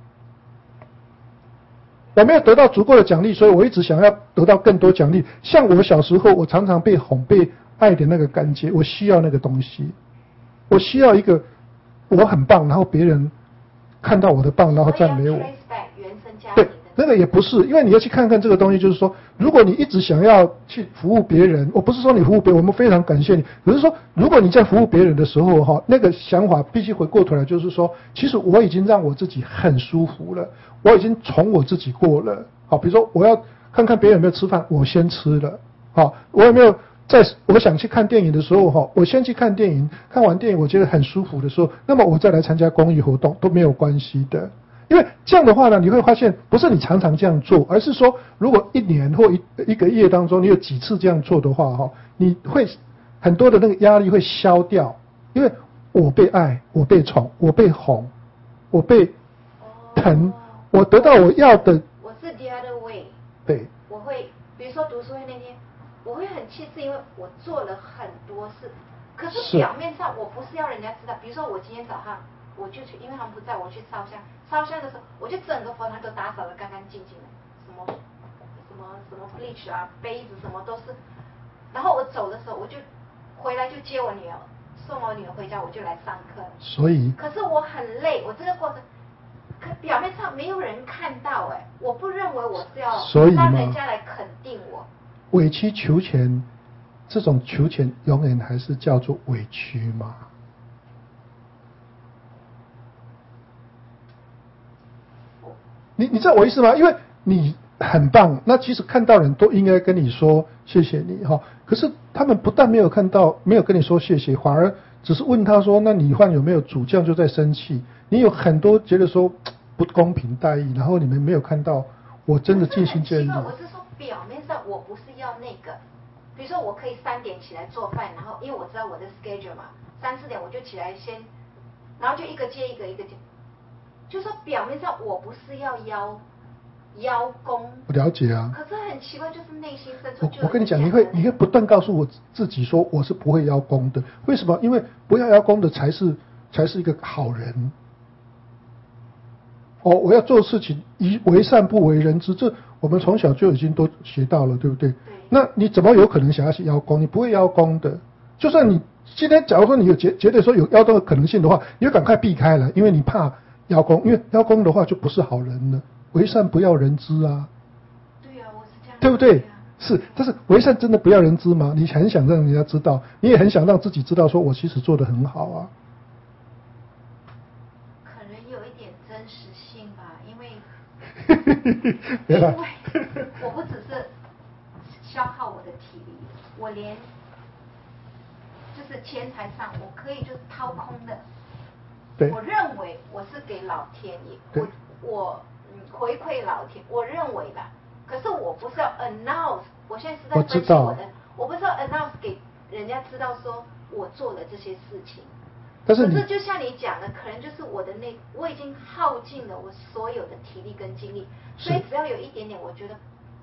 我没有得到足够的奖励，所以我一直想要得到更多奖励。像我小时候，我常常被哄、被爱的那个感觉，我需要那个东西。我需要一个我很棒，然后别人看到我的棒，然后赞美我。对，那个也不是，因为你要去看看这个东西，就是说，如果你一直想要去服务别人，我不是说你服务别人，我们非常感谢你，只是说，如果你在服务别人的时候，哈，那个想法必须回过头来，就是说，其实我已经让我自己很舒服了，我已经宠我自己过了。好，比如说我要看看别人有没有吃饭，我先吃了。好，我有没有在我想去看电影的时候，哈，我先去看电影，看完电影我觉得很舒服的时候，那么我再来参加公益活动都没有关系的。因为这样的话呢，你会发现不是你常常这样做，而是说，如果一年或一一个月当中你有几次这样做的话，哈，你会很多的那个压力会消掉，因为我被爱，我被宠，我被哄，我被疼，我得到我要的。 我是 the other way。 对。 我会，比如说读书会那天，我会很气，是因为我做了很多事，可是表面上我不是要人家知道，比如说我今天早上。我就去，因为他们不在，我去烧香。烧香的时候，我就整个佛堂都打扫得干干净净的，什么什么什么 bleach 啊，杯子什么都是。然后我走的时候，我就回来就接我女儿，送我女儿回家，我就来上课。 所以。 可是我很累，我这个过程，可表面上没有人看到，哎，我不认为我是要让人家来肯定我。 委曲求全，这种求全永远还是叫做委屈嘛。你你知道我意思吗？因为你很棒，那其实看到人都应该跟你说谢谢你哈。可是他们不但没有看到，没有跟你说谢谢，反而只是问他说：“那你换有没有主？”这样就在生气。你有很多觉得说不公平待遇，然后你们没有看到我真的尽心尽力。 我是说表面上我不是要那个，比如说我可以三点起来做饭，然后因为我知道我的 schedule 嘛，三四点我就起来先，然后就一个接一个一个接。就说表面上我不是要邀邀功。 我了解啊。 可是很奇怪，就是内心深处我就我跟你讲，你会你会不断告诉我自己说我是不会邀功的。为什么？因为不要邀功的才是才是一个好人。哦，我要做事情以为善不为人知，这我们从小就已经都学到了，对不对？ 对。 那你怎么有可能想要去邀功？你不会邀功的。就算你今天假如说你有觉觉得说有邀功的可能性的话，你就赶快避开了，因为你怕邀功，因为邀功的话就不是好人了。为善不要人知啊。 对啊，我是这样。 对不对？是，但是为善真的不要人知吗？你很想让人家知道，你也很想让自己知道，说我其实做得很好啊。 可能有一点真实性吧，因为因为我不只是消耗我的体力，我连就是钱财上我可以就是掏空的。 对。 我认为我是给老天爷，我我嗯回馈老天，我认为的。可是我不是要 announce， 我现在是在分析我的，我不是要 announce 给人家知道说我做了这些事情。 但是可是就像你讲的，可能就是我的那我已经耗尽了我所有的体力跟精力，所以只要有一点点，我觉得，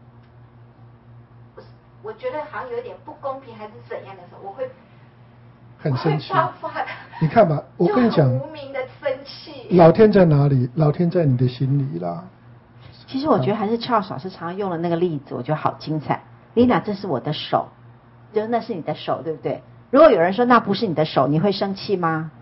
我我觉得好像有点不公平还是怎样的时候，我会很生气。 爆发的。 你看吧，我跟你讲， 无名的生气。 老天在哪里？老天在你的心里啦。 其实我觉得还是 Charles 老师常常用的那个例子，我觉得好精彩。Lina， 这是我的手，就是那是你的手，对不对？如果有人说那不是你的手，你会生气吗？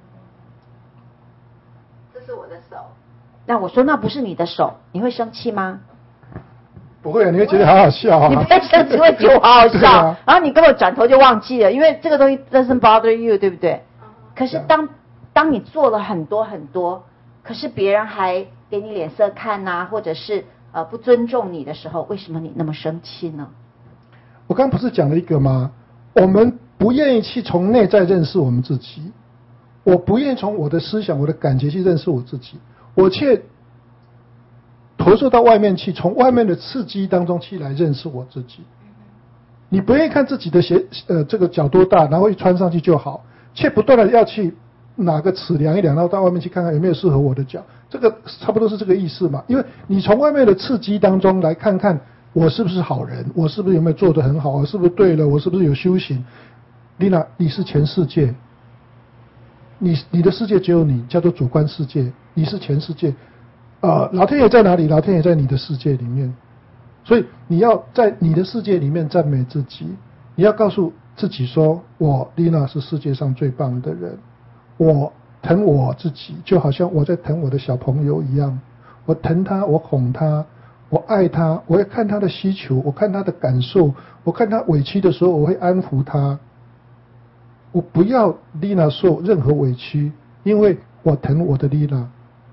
这是我的手。 那我说那不是你的手，你会生气吗？ 不会啊，你会觉得好好笑啊。 你不会生气，会觉得我好好笑，啊、然后你根本转头就忘记了，因为这个东西 doesn't bother you， 对不对？可是当当你做了很多很多，可是别人还给你脸色看呐、啊，或者是呃不尊重你的时候，为什么你那么生气呢？ 我刚不是讲了一个吗？我们不愿意去从内在认识我们自己，我不愿意从我的思想、我的感觉去认识我自己，我却投射到外面去，从外面的刺激当中去来认识我自己。你不愿意看自己的鞋呃这个脚多大，然后一穿上去就好，却不断的要去哪个尺量一量，然后到外面去看看有没有适合我的脚，这个差不多是这个意思嘛。因为你从外面的刺激当中来看看我是不是好人，我是不是有没有做得很好，我是不是对了，我是不是有修行。Lina， 你是全世界，你你的世界只有你，叫做主观世界，你是全世界。呃，老天爷在哪里？老天爷在你的世界里面，所以你要在你的世界里面赞美自己，你要告诉自己说，我 Lina 是世界上最棒的人，我疼我自己，就好像我在疼我的小朋友一样，我疼他，我哄他，我爱他，我会看他的需求，我看他的感受，我看他委屈的时候，我会安抚他。我不要 Lina 受任何委屈，因为我疼我的 Lina。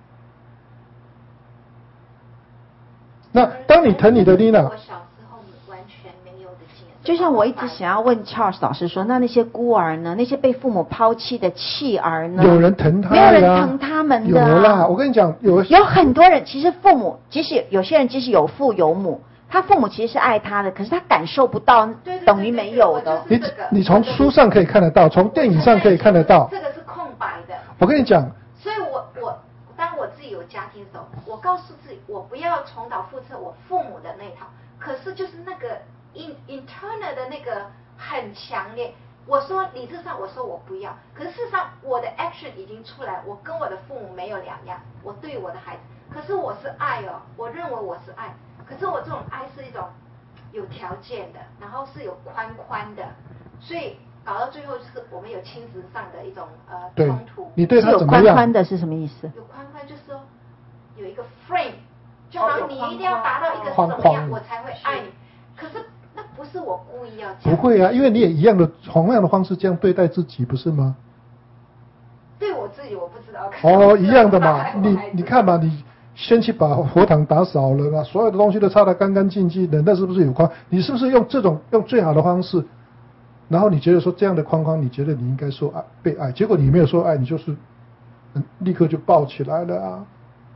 那当你疼你的 Lina， 我小时候完全没有的经验。 就像我一直想要问 Charles 老师说，那那些孤儿呢？那些被父母抛弃的弃儿呢？ 有人疼他没有人疼他们的、啊。 有啦，我跟你讲，有有很多人，其实父母即使有些人即使有父有母，他父母其实是爱他的，可是他感受不到，等于没有的。 你你从书上可以看得到，从电影上可以看得到。 这个是空白的。 我跟你讲。 所以我我当我自己有家庭的时候，我告诉自己，我不要重蹈覆辙我父母的那套。可是就是那个 in internal 的那个很强烈。我说理智上我说我不要，可是事实上我的 action 已经出来，我跟我的父母没有两样，我对我的孩子，可是我是爱哦，我认为我是爱，可是我这种爱是一种有条件的，然后是有宽宽的，所以搞到最后就是我们有亲子上的一种呃冲突。 你对他怎么样？有宽宽的是什么意思？ 有宽宽就是说有一个 frame， 就好像你一定要达到一个什么样我才会爱你，可是那不是我故意要这样。 不会啊，因为你也一样的同样的方式这样对待自己，不是吗？ 对我自己我不知道。 哦，一样的嘛，你你看嘛，你先去把佛堂打扫了嘛，所有的东西都擦得干干净净的，那是不是有宽？你是不是用这种用最好的方式？然后你觉得说这样的框框，你觉得你应该受爱被爱，结果你没有受爱，你就是、嗯、立刻就抱起来了啊。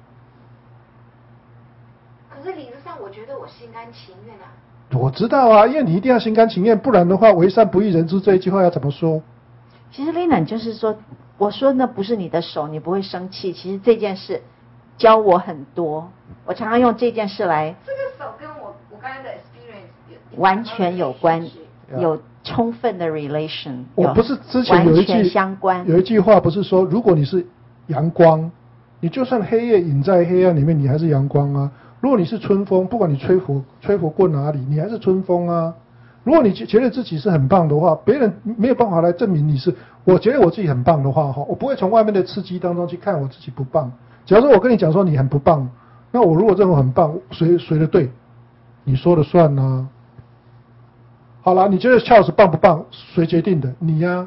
可是理论上，我觉得我心甘情愿啊。 我知道啊，因为你一定要心甘情愿，不然的话，为善不欲人知这一句话要怎么说？ 其实 Lina 就是说，我说那不是你的手，你不会生气。其实这件事教我很多。我常常用这件事来， 这个手跟我我刚才的 experience 有完全有关， relationship 有充分的 relation。 我不是之前有一句相关， 有一句话不是说，如果你是阳光，你就算黑夜隐在黑暗里面，你还是阳光啊。如果你是春风，不管你吹拂吹拂过哪里，你还是春风啊。如果你觉得自己是很棒的话，别人没有办法来证明你是。我觉得我自己很棒的话，哈，我不会从外面的刺激当中去看我自己不棒。假如说我跟你讲说你很不棒，那我如果认为很棒，谁谁的对？你说了算啊。好了，你觉得 Charles 棒不棒？谁决定的？你呀、啊。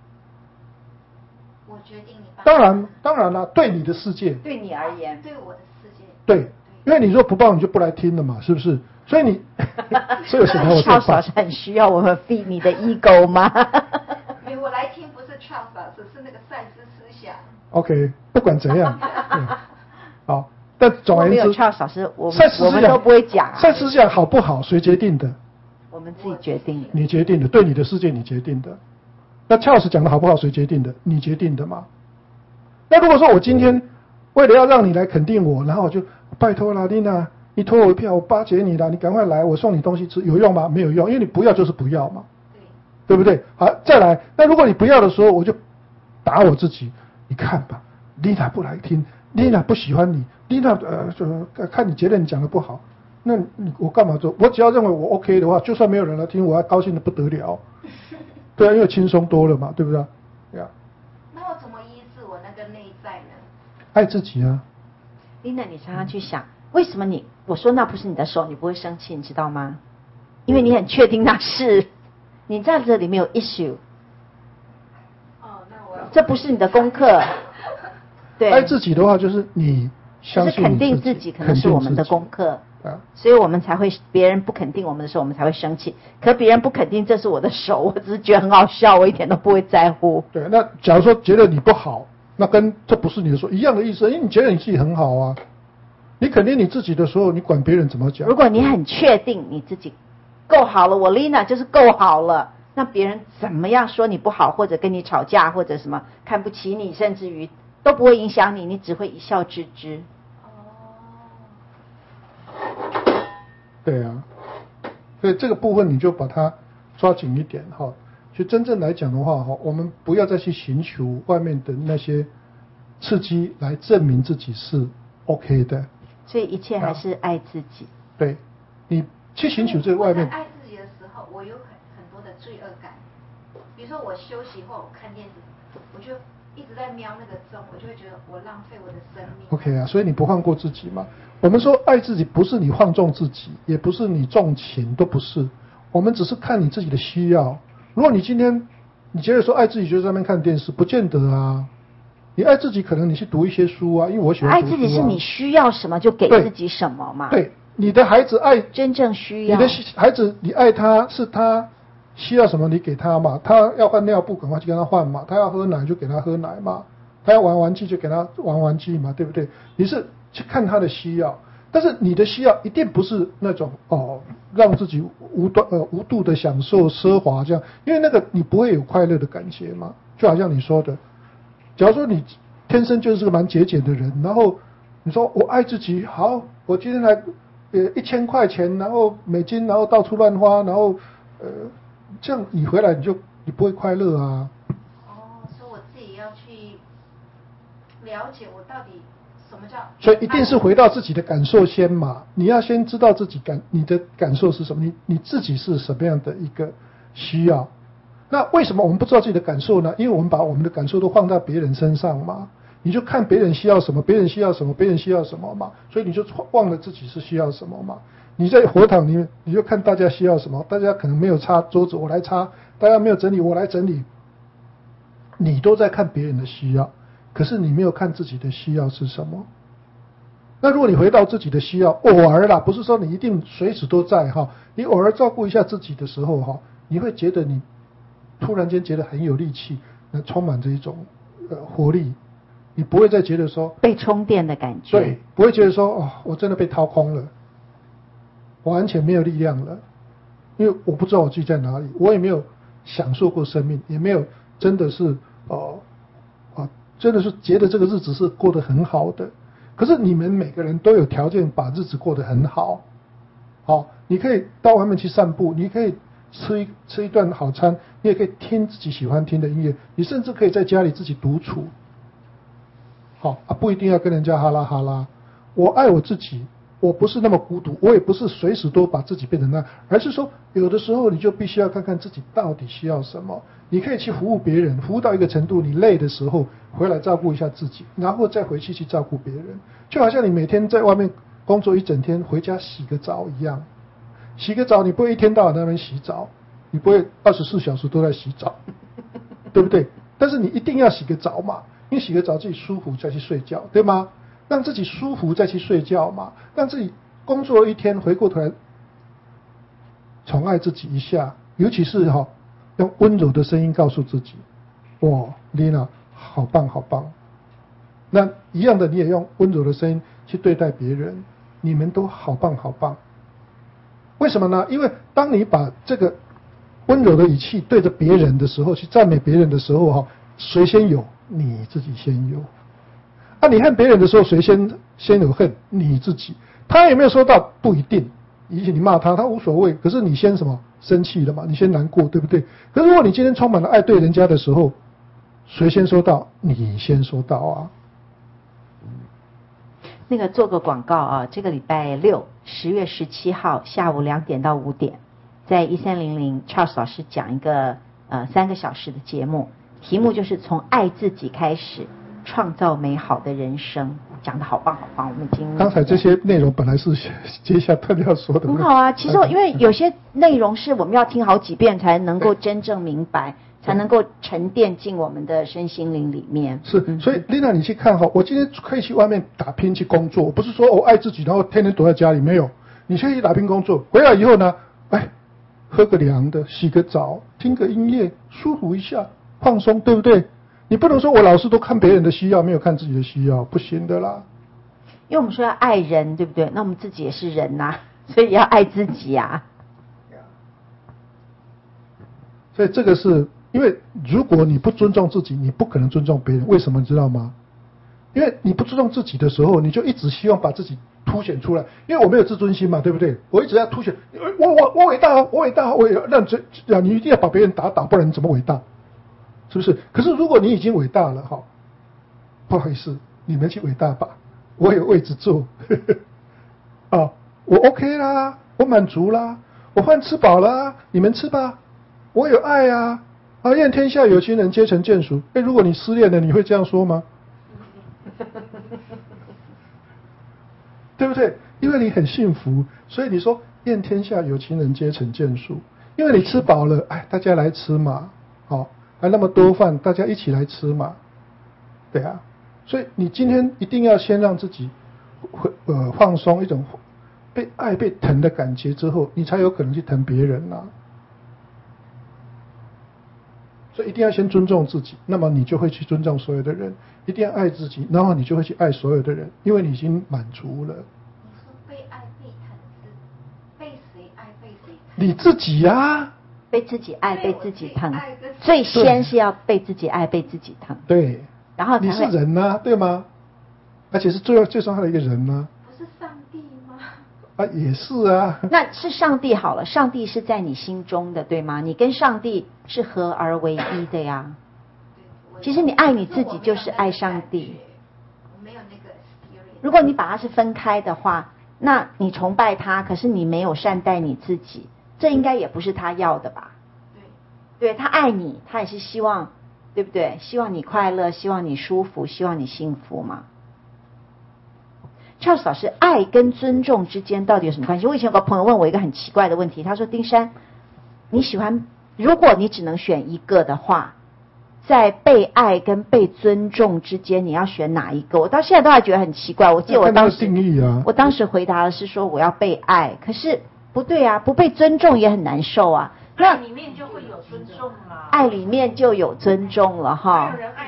我决定你棒。 当然，当然了，对你的世界， 对你而言， 对我的世界， 对，因为你说不棒，你就不来听了嘛，是不是？所以你，所以显得我最棒。 是很需要我们 feed 你的 ego 吗？ 没有，我来听不是 Charles 老师，是那个赛斯思想。 OK， 不管怎样，好，但总而言之， 没有 Charles 老师，我们赛斯我们都不会讲、啊。 赛斯思想好不好，谁决定的？ 我们自己决定的。 你决定的，对你的世界你决定的。那 Charles 讲的好不好，谁决定的？你决定的嘛。那如果说我今天为了要让你来肯定我，然后我就拜托啦，丽娜，你投我一票，我巴结你啦，你赶快来，我送你东西吃，有用吗？没有用，因为你不要就是不要嘛，对，对不对？好，再来，那如果你不要的时候，我就打我自己，你看吧，丽娜不来听，丽娜不喜欢你，丽娜呃呃看你觉得你讲的不好，那你我干嘛做？我只要认为我 OK 的话，就算没有人来听，我还高兴的不得了，对啊，因为轻松多了嘛，对不对？对啊。 那我怎么医治我那个内在呢？ 爱自己啊。 琳娜，你常常去想，为什么你我说那不是你的手，你不会生气，你知道吗？因为你很确定那是，你在这里没有 issue。 哦，那我要这不是你的功课。对。 爱自己的话，就是你相信你自己， 肯定自己可能是我们的功课。 啊， 所以我们才会，别人不肯定我们的时候，我们才会生气。可别人不肯定这是我的手，我只是觉得很好笑，我一点都不会在乎。 对，那假如说觉得你不好，那跟这不是你的手一样的意思，因为你觉得你自己很好啊。你肯定你自己的时候，你管别人怎么讲。 如果你很确定你自己够好了，我 Lina 就是够好了，那别人怎么样说你不好，或者跟你吵架，或者什么看不起你，甚至于都不会影响你，你只会一笑置之。 对啊，所以这个部分你就把它抓紧一点哈。就真正来讲的话哈，我们不要再去寻求外面的那些刺激来证明自己是 OK 的。 所以一切还是爱自己。 啊、对，你去寻求这个外面。 爱自己的时候，我有很很多的罪恶感。比如说我休息或我看电视，我就一直在瞄那个钟，我就会觉得我浪费我的生命。 OK 啊，所以你不放过自己嘛？我们说爱自己不是你放纵自己，也不是你重情，都不是。我们只是看你自己的需要。如果你今天你觉得说爱自己就在那边看电视，不见得啊。你爱自己，可能你去读一些书啊，因为我喜欢读书啊。 爱自己是你需要什么就给自己什么嘛。 对，你的孩子爱真正需要。 你的孩子，你爱他是他需要什么，你给他嘛。他要换尿布，赶快去跟他换嘛。他要喝奶就给他喝奶嘛。他要玩玩具就给他玩玩具嘛，对不对？你是去看他的需要，但是你的需要一定不是那种哦，让自己无端呃无度的享受奢华这样，因为那个你不会有快乐的感觉嘛。就好像你说的。假如说你天生就是个蛮节俭的人，然后你说我爱自己，好，我今天来呃一千块钱，然后美金，然后到处乱花，然后呃这样你回来你就你不会快乐啊。 哦，所以我自己要去了解我到底什么叫。 所以一定是回到自己的感受先嘛，你要先知道自己感你的感受是什么，你你自己是什么样的一个需要。那为什么我们不知道自己的感受呢？因为我们把我们的感受都放在别人身上嘛，你就看别人需要什么，别人需要什么，别人需要什么嘛，所以你就忘了自己是需要什么嘛。你在火场里面，你就看大家需要什么，大家可能没有擦桌子，我来擦；大家没有整理，我来整理。你都在看别人的需要，可是你没有看自己的需要是什么。那如果你回到自己的需要，偶尔啦，不是说你一定随时都在哈，你偶尔照顾一下自己的时候哈，你会觉得你突然间觉得很有力气，那充满着一种呃活力，你不会再觉得说被充电的感觉， 对，不会觉得说哦，我真的被掏空了，我完全没有力量了，因为我不知道我自己在哪里，我也没有享受过生命，也没有真的是哦啊、呃，真的是觉得这个日子是过得很好的。 可是你们每个人都有条件把日子过得很好，好，你可以到外面去散步，你可以吃一吃一顿好餐，你也可以听自己喜欢听的音乐，你甚至可以在家里自己独处，好啊，不一定要跟人家哈拉哈拉。我爱我自己，我不是那么孤独，我也不是随时都把自己变成那，而是说有的时候你就必须要看看自己到底需要什么。你可以去服务别人，服务到一个程度，你累的时候回来照顾一下自己，然后再回去去照顾别人。就好像你每天在外面工作一整天，回家洗个澡一样。洗个澡，你不会一天到晚在那边洗澡，你不会二十四小时都在洗澡，对不对？但是你一定要洗个澡嘛，因为洗个澡自己舒服再去睡觉，对吗？让自己舒服再去睡觉嘛，让自己工作一天回过头来宠爱自己一下，尤其是哈、哦，用温柔的声音告诉自己，哇 ，Lina 好棒好棒。那一样的，你也用温柔的声音去对待别人，你们都好棒好棒。为什么呢？因为当你把这个温柔的语气对着别人的时候，去赞美别人的时候，哈，谁先有？你自己先有。啊，你恨别人的时候，谁先先有恨？你自己。他有没有收到？不一定。以前你骂他，他无所谓。可是你先什么？生气了嘛？你先难过，对不对？可是如果你今天充满了爱对人家的时候，谁先收到？你先收到啊。 那个做个广告啊，这个礼拜六十月十七号下午两点到五点，在一三零零 Charles 老师讲一个呃三个小时的节目，题目就是从爱自己开始，创造美好的人生，讲得好棒好棒。我们已经刚才这些内容本来是接下特别要说的， 很好啊。其实因为有些内容是我们要听好几遍才能够真正明白，才能够沉淀进我们的身心灵里面。 是，所以 Lina 你去看哈，我今天可以去外面打拼去工作，我不是说我爱自己然后天天躲在家里，没有，你去打拼工作，回来以后呢，哎，喝个凉的，洗个澡，听个音乐，舒服一下，放松，对不对？你不能说我老是都看别人的需要，没有看自己的需要，不行的啦。 因为我们说要爱人，对不对？那我们自己也是人呐、啊，所以要爱自己啊。 所以这个是因为如果你不尊重自己，你不可能尊重别人。为什么你知道吗？因为你不尊重自己的时候，你就一直希望把自己凸显出来。因为我没有自尊心嘛，对不对？我一直要凸显，我我我伟大哦，我伟大，我也让这啊，你一定要把别人打倒，不然你怎么伟大？是不是？可是如果你已经伟大了哈，不好意思，你们去伟大吧，我有位置坐。啊，我 OK 啦，我满足啦，我饭吃饱啦，你们吃吧。我有爱啊，啊，愿天下有情人皆成眷属。哎，如果你失恋了，你会这样说吗？对不对？因为你很幸福，所以你说愿天下有情人皆成眷属。因为你吃饱了，哎，大家来吃嘛，好、哦，还那么多饭，大家一起来吃嘛，对啊。所以你今天一定要先让自己呃放松一种被爱被疼的感觉之后，你才有可能去疼别人啊。所以一定要先尊重自己，那么你就会去尊重所有的人。一定要爱自己，然后你就会去爱所有的人，因为你已经满足了。 你说被爱被疼是被谁爱被谁疼？ 你自己啊， 被自己爱，被自己疼被我自己爱跟， 最先是要被自己爱，被自己疼。 对， 然后才你是会人啊，对吗？而且是最最重要的一个人啊。 不是上帝吗？ 啊，也是啊。 那是上帝好了，上帝是在你心中的，对吗？你跟上帝是合而为一的呀。其实你爱你自己就是爱上帝。 我没有那个 experience。 如果你把它是分开的话，那你崇拜他，可是你没有善待你自己，这应该也不是他要的吧？ 对。 对，他爱你，他也是希望，对不对？希望你快乐，希望你舒服，希望你幸福嘛。Charles 老师，爱跟尊重之间到底有什么关系？我以前有个朋友问我一个很奇怪的问题，他说：“丁珊，你喜欢，如果你只能选一个的话，在被爱跟被尊重之间，你要选哪一个？”我到现在都还觉得很奇怪。我记得我当时定义啊， 我当时回答的是说我要被爱，可是不对啊，不被尊重也很难受啊。那爱里面就会有尊重啦， 爱里面就有尊重了哈。 有人爱你不尊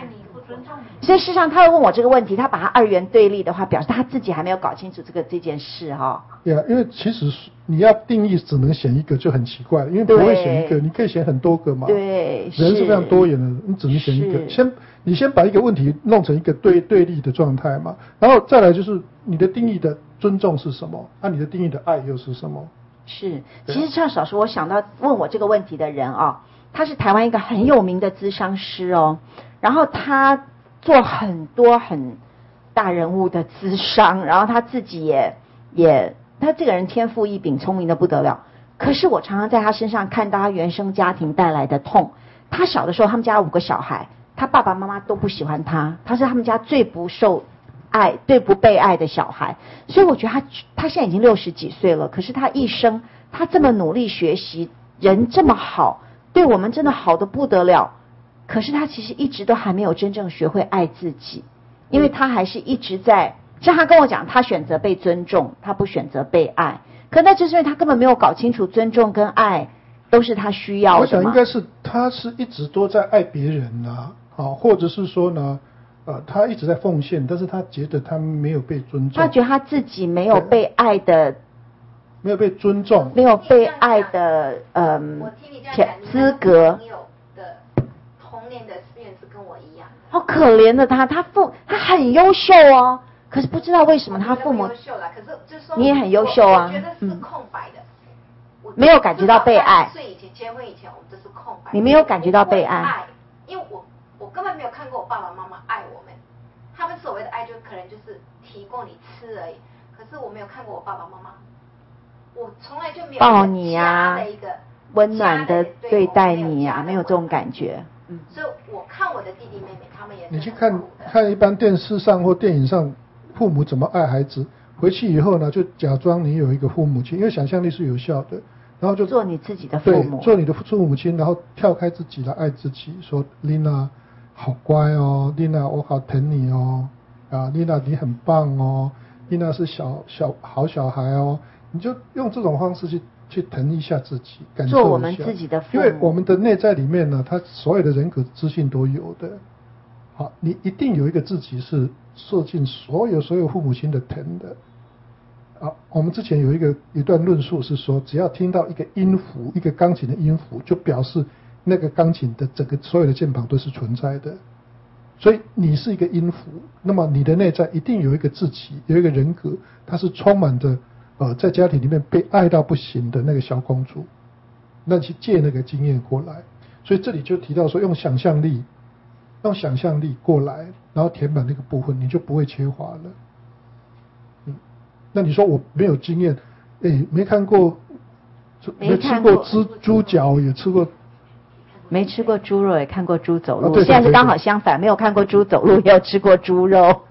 尊重你。 所以事实上他会问我这个问题，他把他二元对立的话，表示他自己还没有搞清楚这个这件事哈、哦。 对啊，因为其实你要定义只能选一个就很奇怪了，因为不会选一个，你可以选很多个嘛。 对， 人是非常多元的，你只能选一个。先你先把一个问题弄成一个对对立的状态嘛，然后再来就是你的定义的尊重是什么，那、啊、你的定义的爱又是什么？ 是，其实像少说，我想到问我这个问题的人哦，他是台湾一个很有名的咨商师哦，然后他做很多很大人物的咨商，然后他自己也也。他这个人天赋异禀，聪明的不得了。可是我常常在他身上看到他原生家庭带来的痛。他小的时候，他们家五个小孩，他爸爸妈妈都不喜欢他，他是他们家最不受爱、最不被爱的小孩。所以我觉得他他现在已经六十几岁了，可是他一生他这么努力学习，人这么好，对我们真的好的不得了。可是他其实一直都还没有真正学会爱自己，因为他还是一直在。像他跟我讲，他选择被尊重，他不选择被爱。可那就是因为他根本没有搞清楚尊重跟爱都是他需要的嘛。 我想应该是他是一直都在爱别人啊，啊，或者是说呢，呃，他一直在奉献，但是他觉得他没有被尊重。 他觉得他自己没有被爱的， 没有被尊重， 没有被爱的，嗯，资格。 你有的童年的experience跟我一样。 好可怜的他，他父他很优秀哦。可是不知道为什么他父母， 优秀啦，可是就是说你也很优秀啊。 我觉得是空白的， 嗯、没有感觉到被爱。 所以以前结婚以前，我们都是空白。 你没有感觉到被爱， 爱，因为我我根本没有看过我爸爸妈妈爱我们，他们所谓的爱就可能就是提供你吃而已。可是我没有看过我爸爸妈妈，我从来就没有抱你呀、啊，一个温暖的对待你呀、啊，没有这种感觉。 嗯，所以我看我的弟弟妹妹，他们也是你去看看一般电视上或电影上。父母怎么爱孩子？回去以后呢，就假装你有一个父母亲，因为想象力是有效的，然后就做你自己的父母， 对，做你的父母亲，然后跳开自己来爱自己，说 Lina 好乖哦 ，Lina 我好疼你哦，啊 Lina 你很棒哦 ，Lina 是小小好小孩哦，你就用这种方式去去疼一下自己，感受一下， 做我们自己的父母， 因为我们的内在里面呢，他所有的人格资讯都有的。好，你一定有一个自己是受尽所有所有父母亲的疼的。啊，我们之前有一个一段论述是说，只要听到一个音符，一个钢琴的音符，就表示那个钢琴的整个所有的键盘都是存在的。所以你是一个音符，那么你的内在一定有一个自己，有一个人格，它是充满着呃，在家庭里面被爱到不行的那个小公主。那去借那个经验过来，所以这里就提到说，用想象力。用想象力过来，然后填满那个部分，你就不会缺乏了。嗯，那你说我没有经验，哎，没看过，没吃过猪猪脚，也吃过， 没吃过猪肉，也看过猪走路。 哦、对对对对现在是刚好相反，没有看过猪走路，也有吃过猪肉。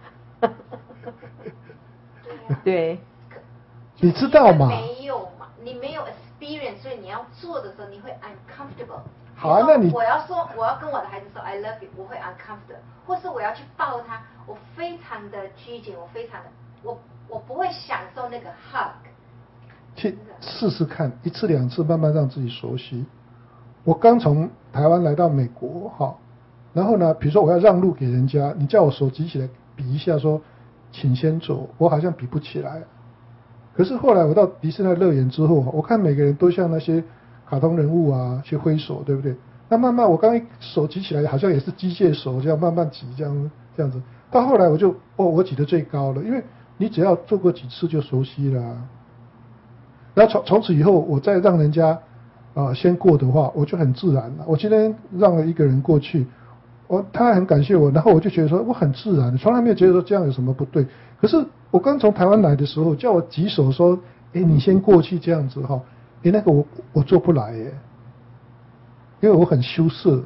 对， 你知道吗？ 没有嘛，你没有 experience， 所以你要做的时候，你会 uncomfortable。 好啊，那你我要说，我要跟我的孩子说 I love you， 我会 uncomfortable， 或是我要去抱他，我非常的拘谨，我非常的，我我不会享受那个 hug。 去试试看，一次两次，慢慢让自己熟悉。我刚从台湾来到美国，哈，然后呢，比如说我要让路给人家，你叫我手举起来比一下说，请先走，我好像比不起来。可是后来我到迪士尼乐园之后，我看每个人都像那些卡通人物啊，去挥手，对不对？那慢慢我刚一手举起来，好像也是机械手这样慢慢举，这样这样子。到后来我就哦，我举得最高了，因为你只要做过几次就熟悉了、啊。然后从从此以后，我再让人家啊、呃、先过的话，我就很自然了。我今天让了一个人过去，我他还很感谢我，然后我就觉得说我很自然，从来没有觉得说这样有什么不对。可是我刚从台湾来的时候，叫我举手说，哎，你先过去这样子哈。哎，那个我我做不来耶，因为我很羞涩，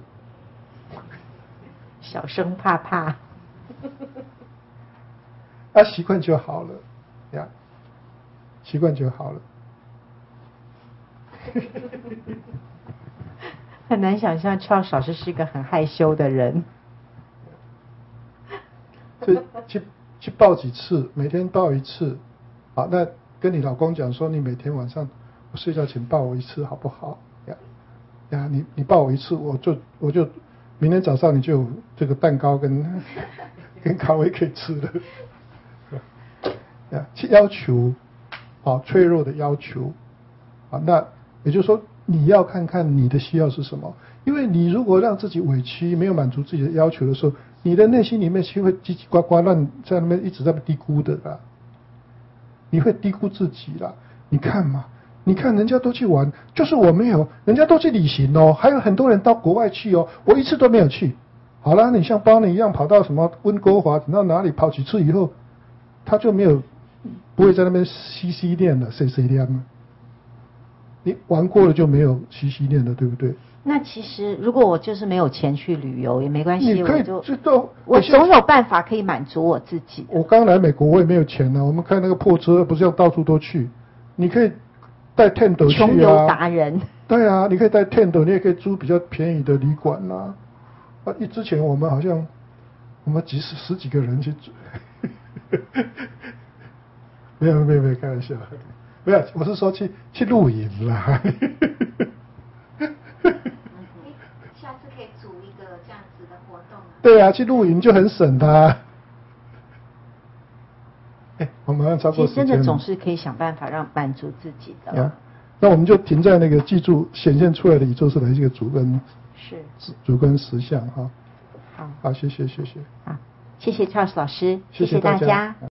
小声怕怕， 啊，习惯就好了呀，习惯就好了。 很难想象Charles老师是一个很害羞的人。 所以去去抱几次，每天抱一次，好，那跟你老公讲说，你每天晚上我睡觉前抱我一次好不好？呀呀，你你抱我一次，我就我就明天早上你就有这个蛋糕跟跟咖啡可以吃了。啊，去要求，啊，脆弱的要求，啊，那也就是说你要看看你的需要是什么，因为你如果让自己委屈，没有满足自己的要求的时候，你的内心里面其实会叽叽呱呱乱在那边一直在那边低估的啦，你会低估自己啦。你看嘛，你看人家都去玩，就是我没有，人家都去旅行哦，还有很多人到国外去哦，我一次都没有去。好啦，你像包尼一样跑到什么温哥华，等到哪里跑几次以后，他就没有不会在那边嬉戏练了，谁谁练呢？你玩过了就没有嬉戏练了，对不对？ 那其实如果我就是没有钱去旅游也没关系， 你可以我就知道， 我总有办法可以满足我自己。 我刚来美国，我也没有钱啊。我们开那个破车，不是要到处都去？你可以带 tent 去啊。 穷游达人。对啊，你可以带 tent， 你也可以租比较便宜的旅馆啦。啊，一之前我们好像我们几十十几个人去住，没有没有没有开玩笑，没有，我是说去去露营啦。 下次可以组一个这样子的活动啊。 对啊，去露营就很省的啊。哎，我们要超过时间了。 其实真的总是可以想办法让满足自己的。 呀，那我们就停在那个记住显现出来的宇宙是哪一个主跟是主跟实相哈。 好， 好，谢谢谢谢。 好，谢谢 Charles 老师， 谢谢大家。 大家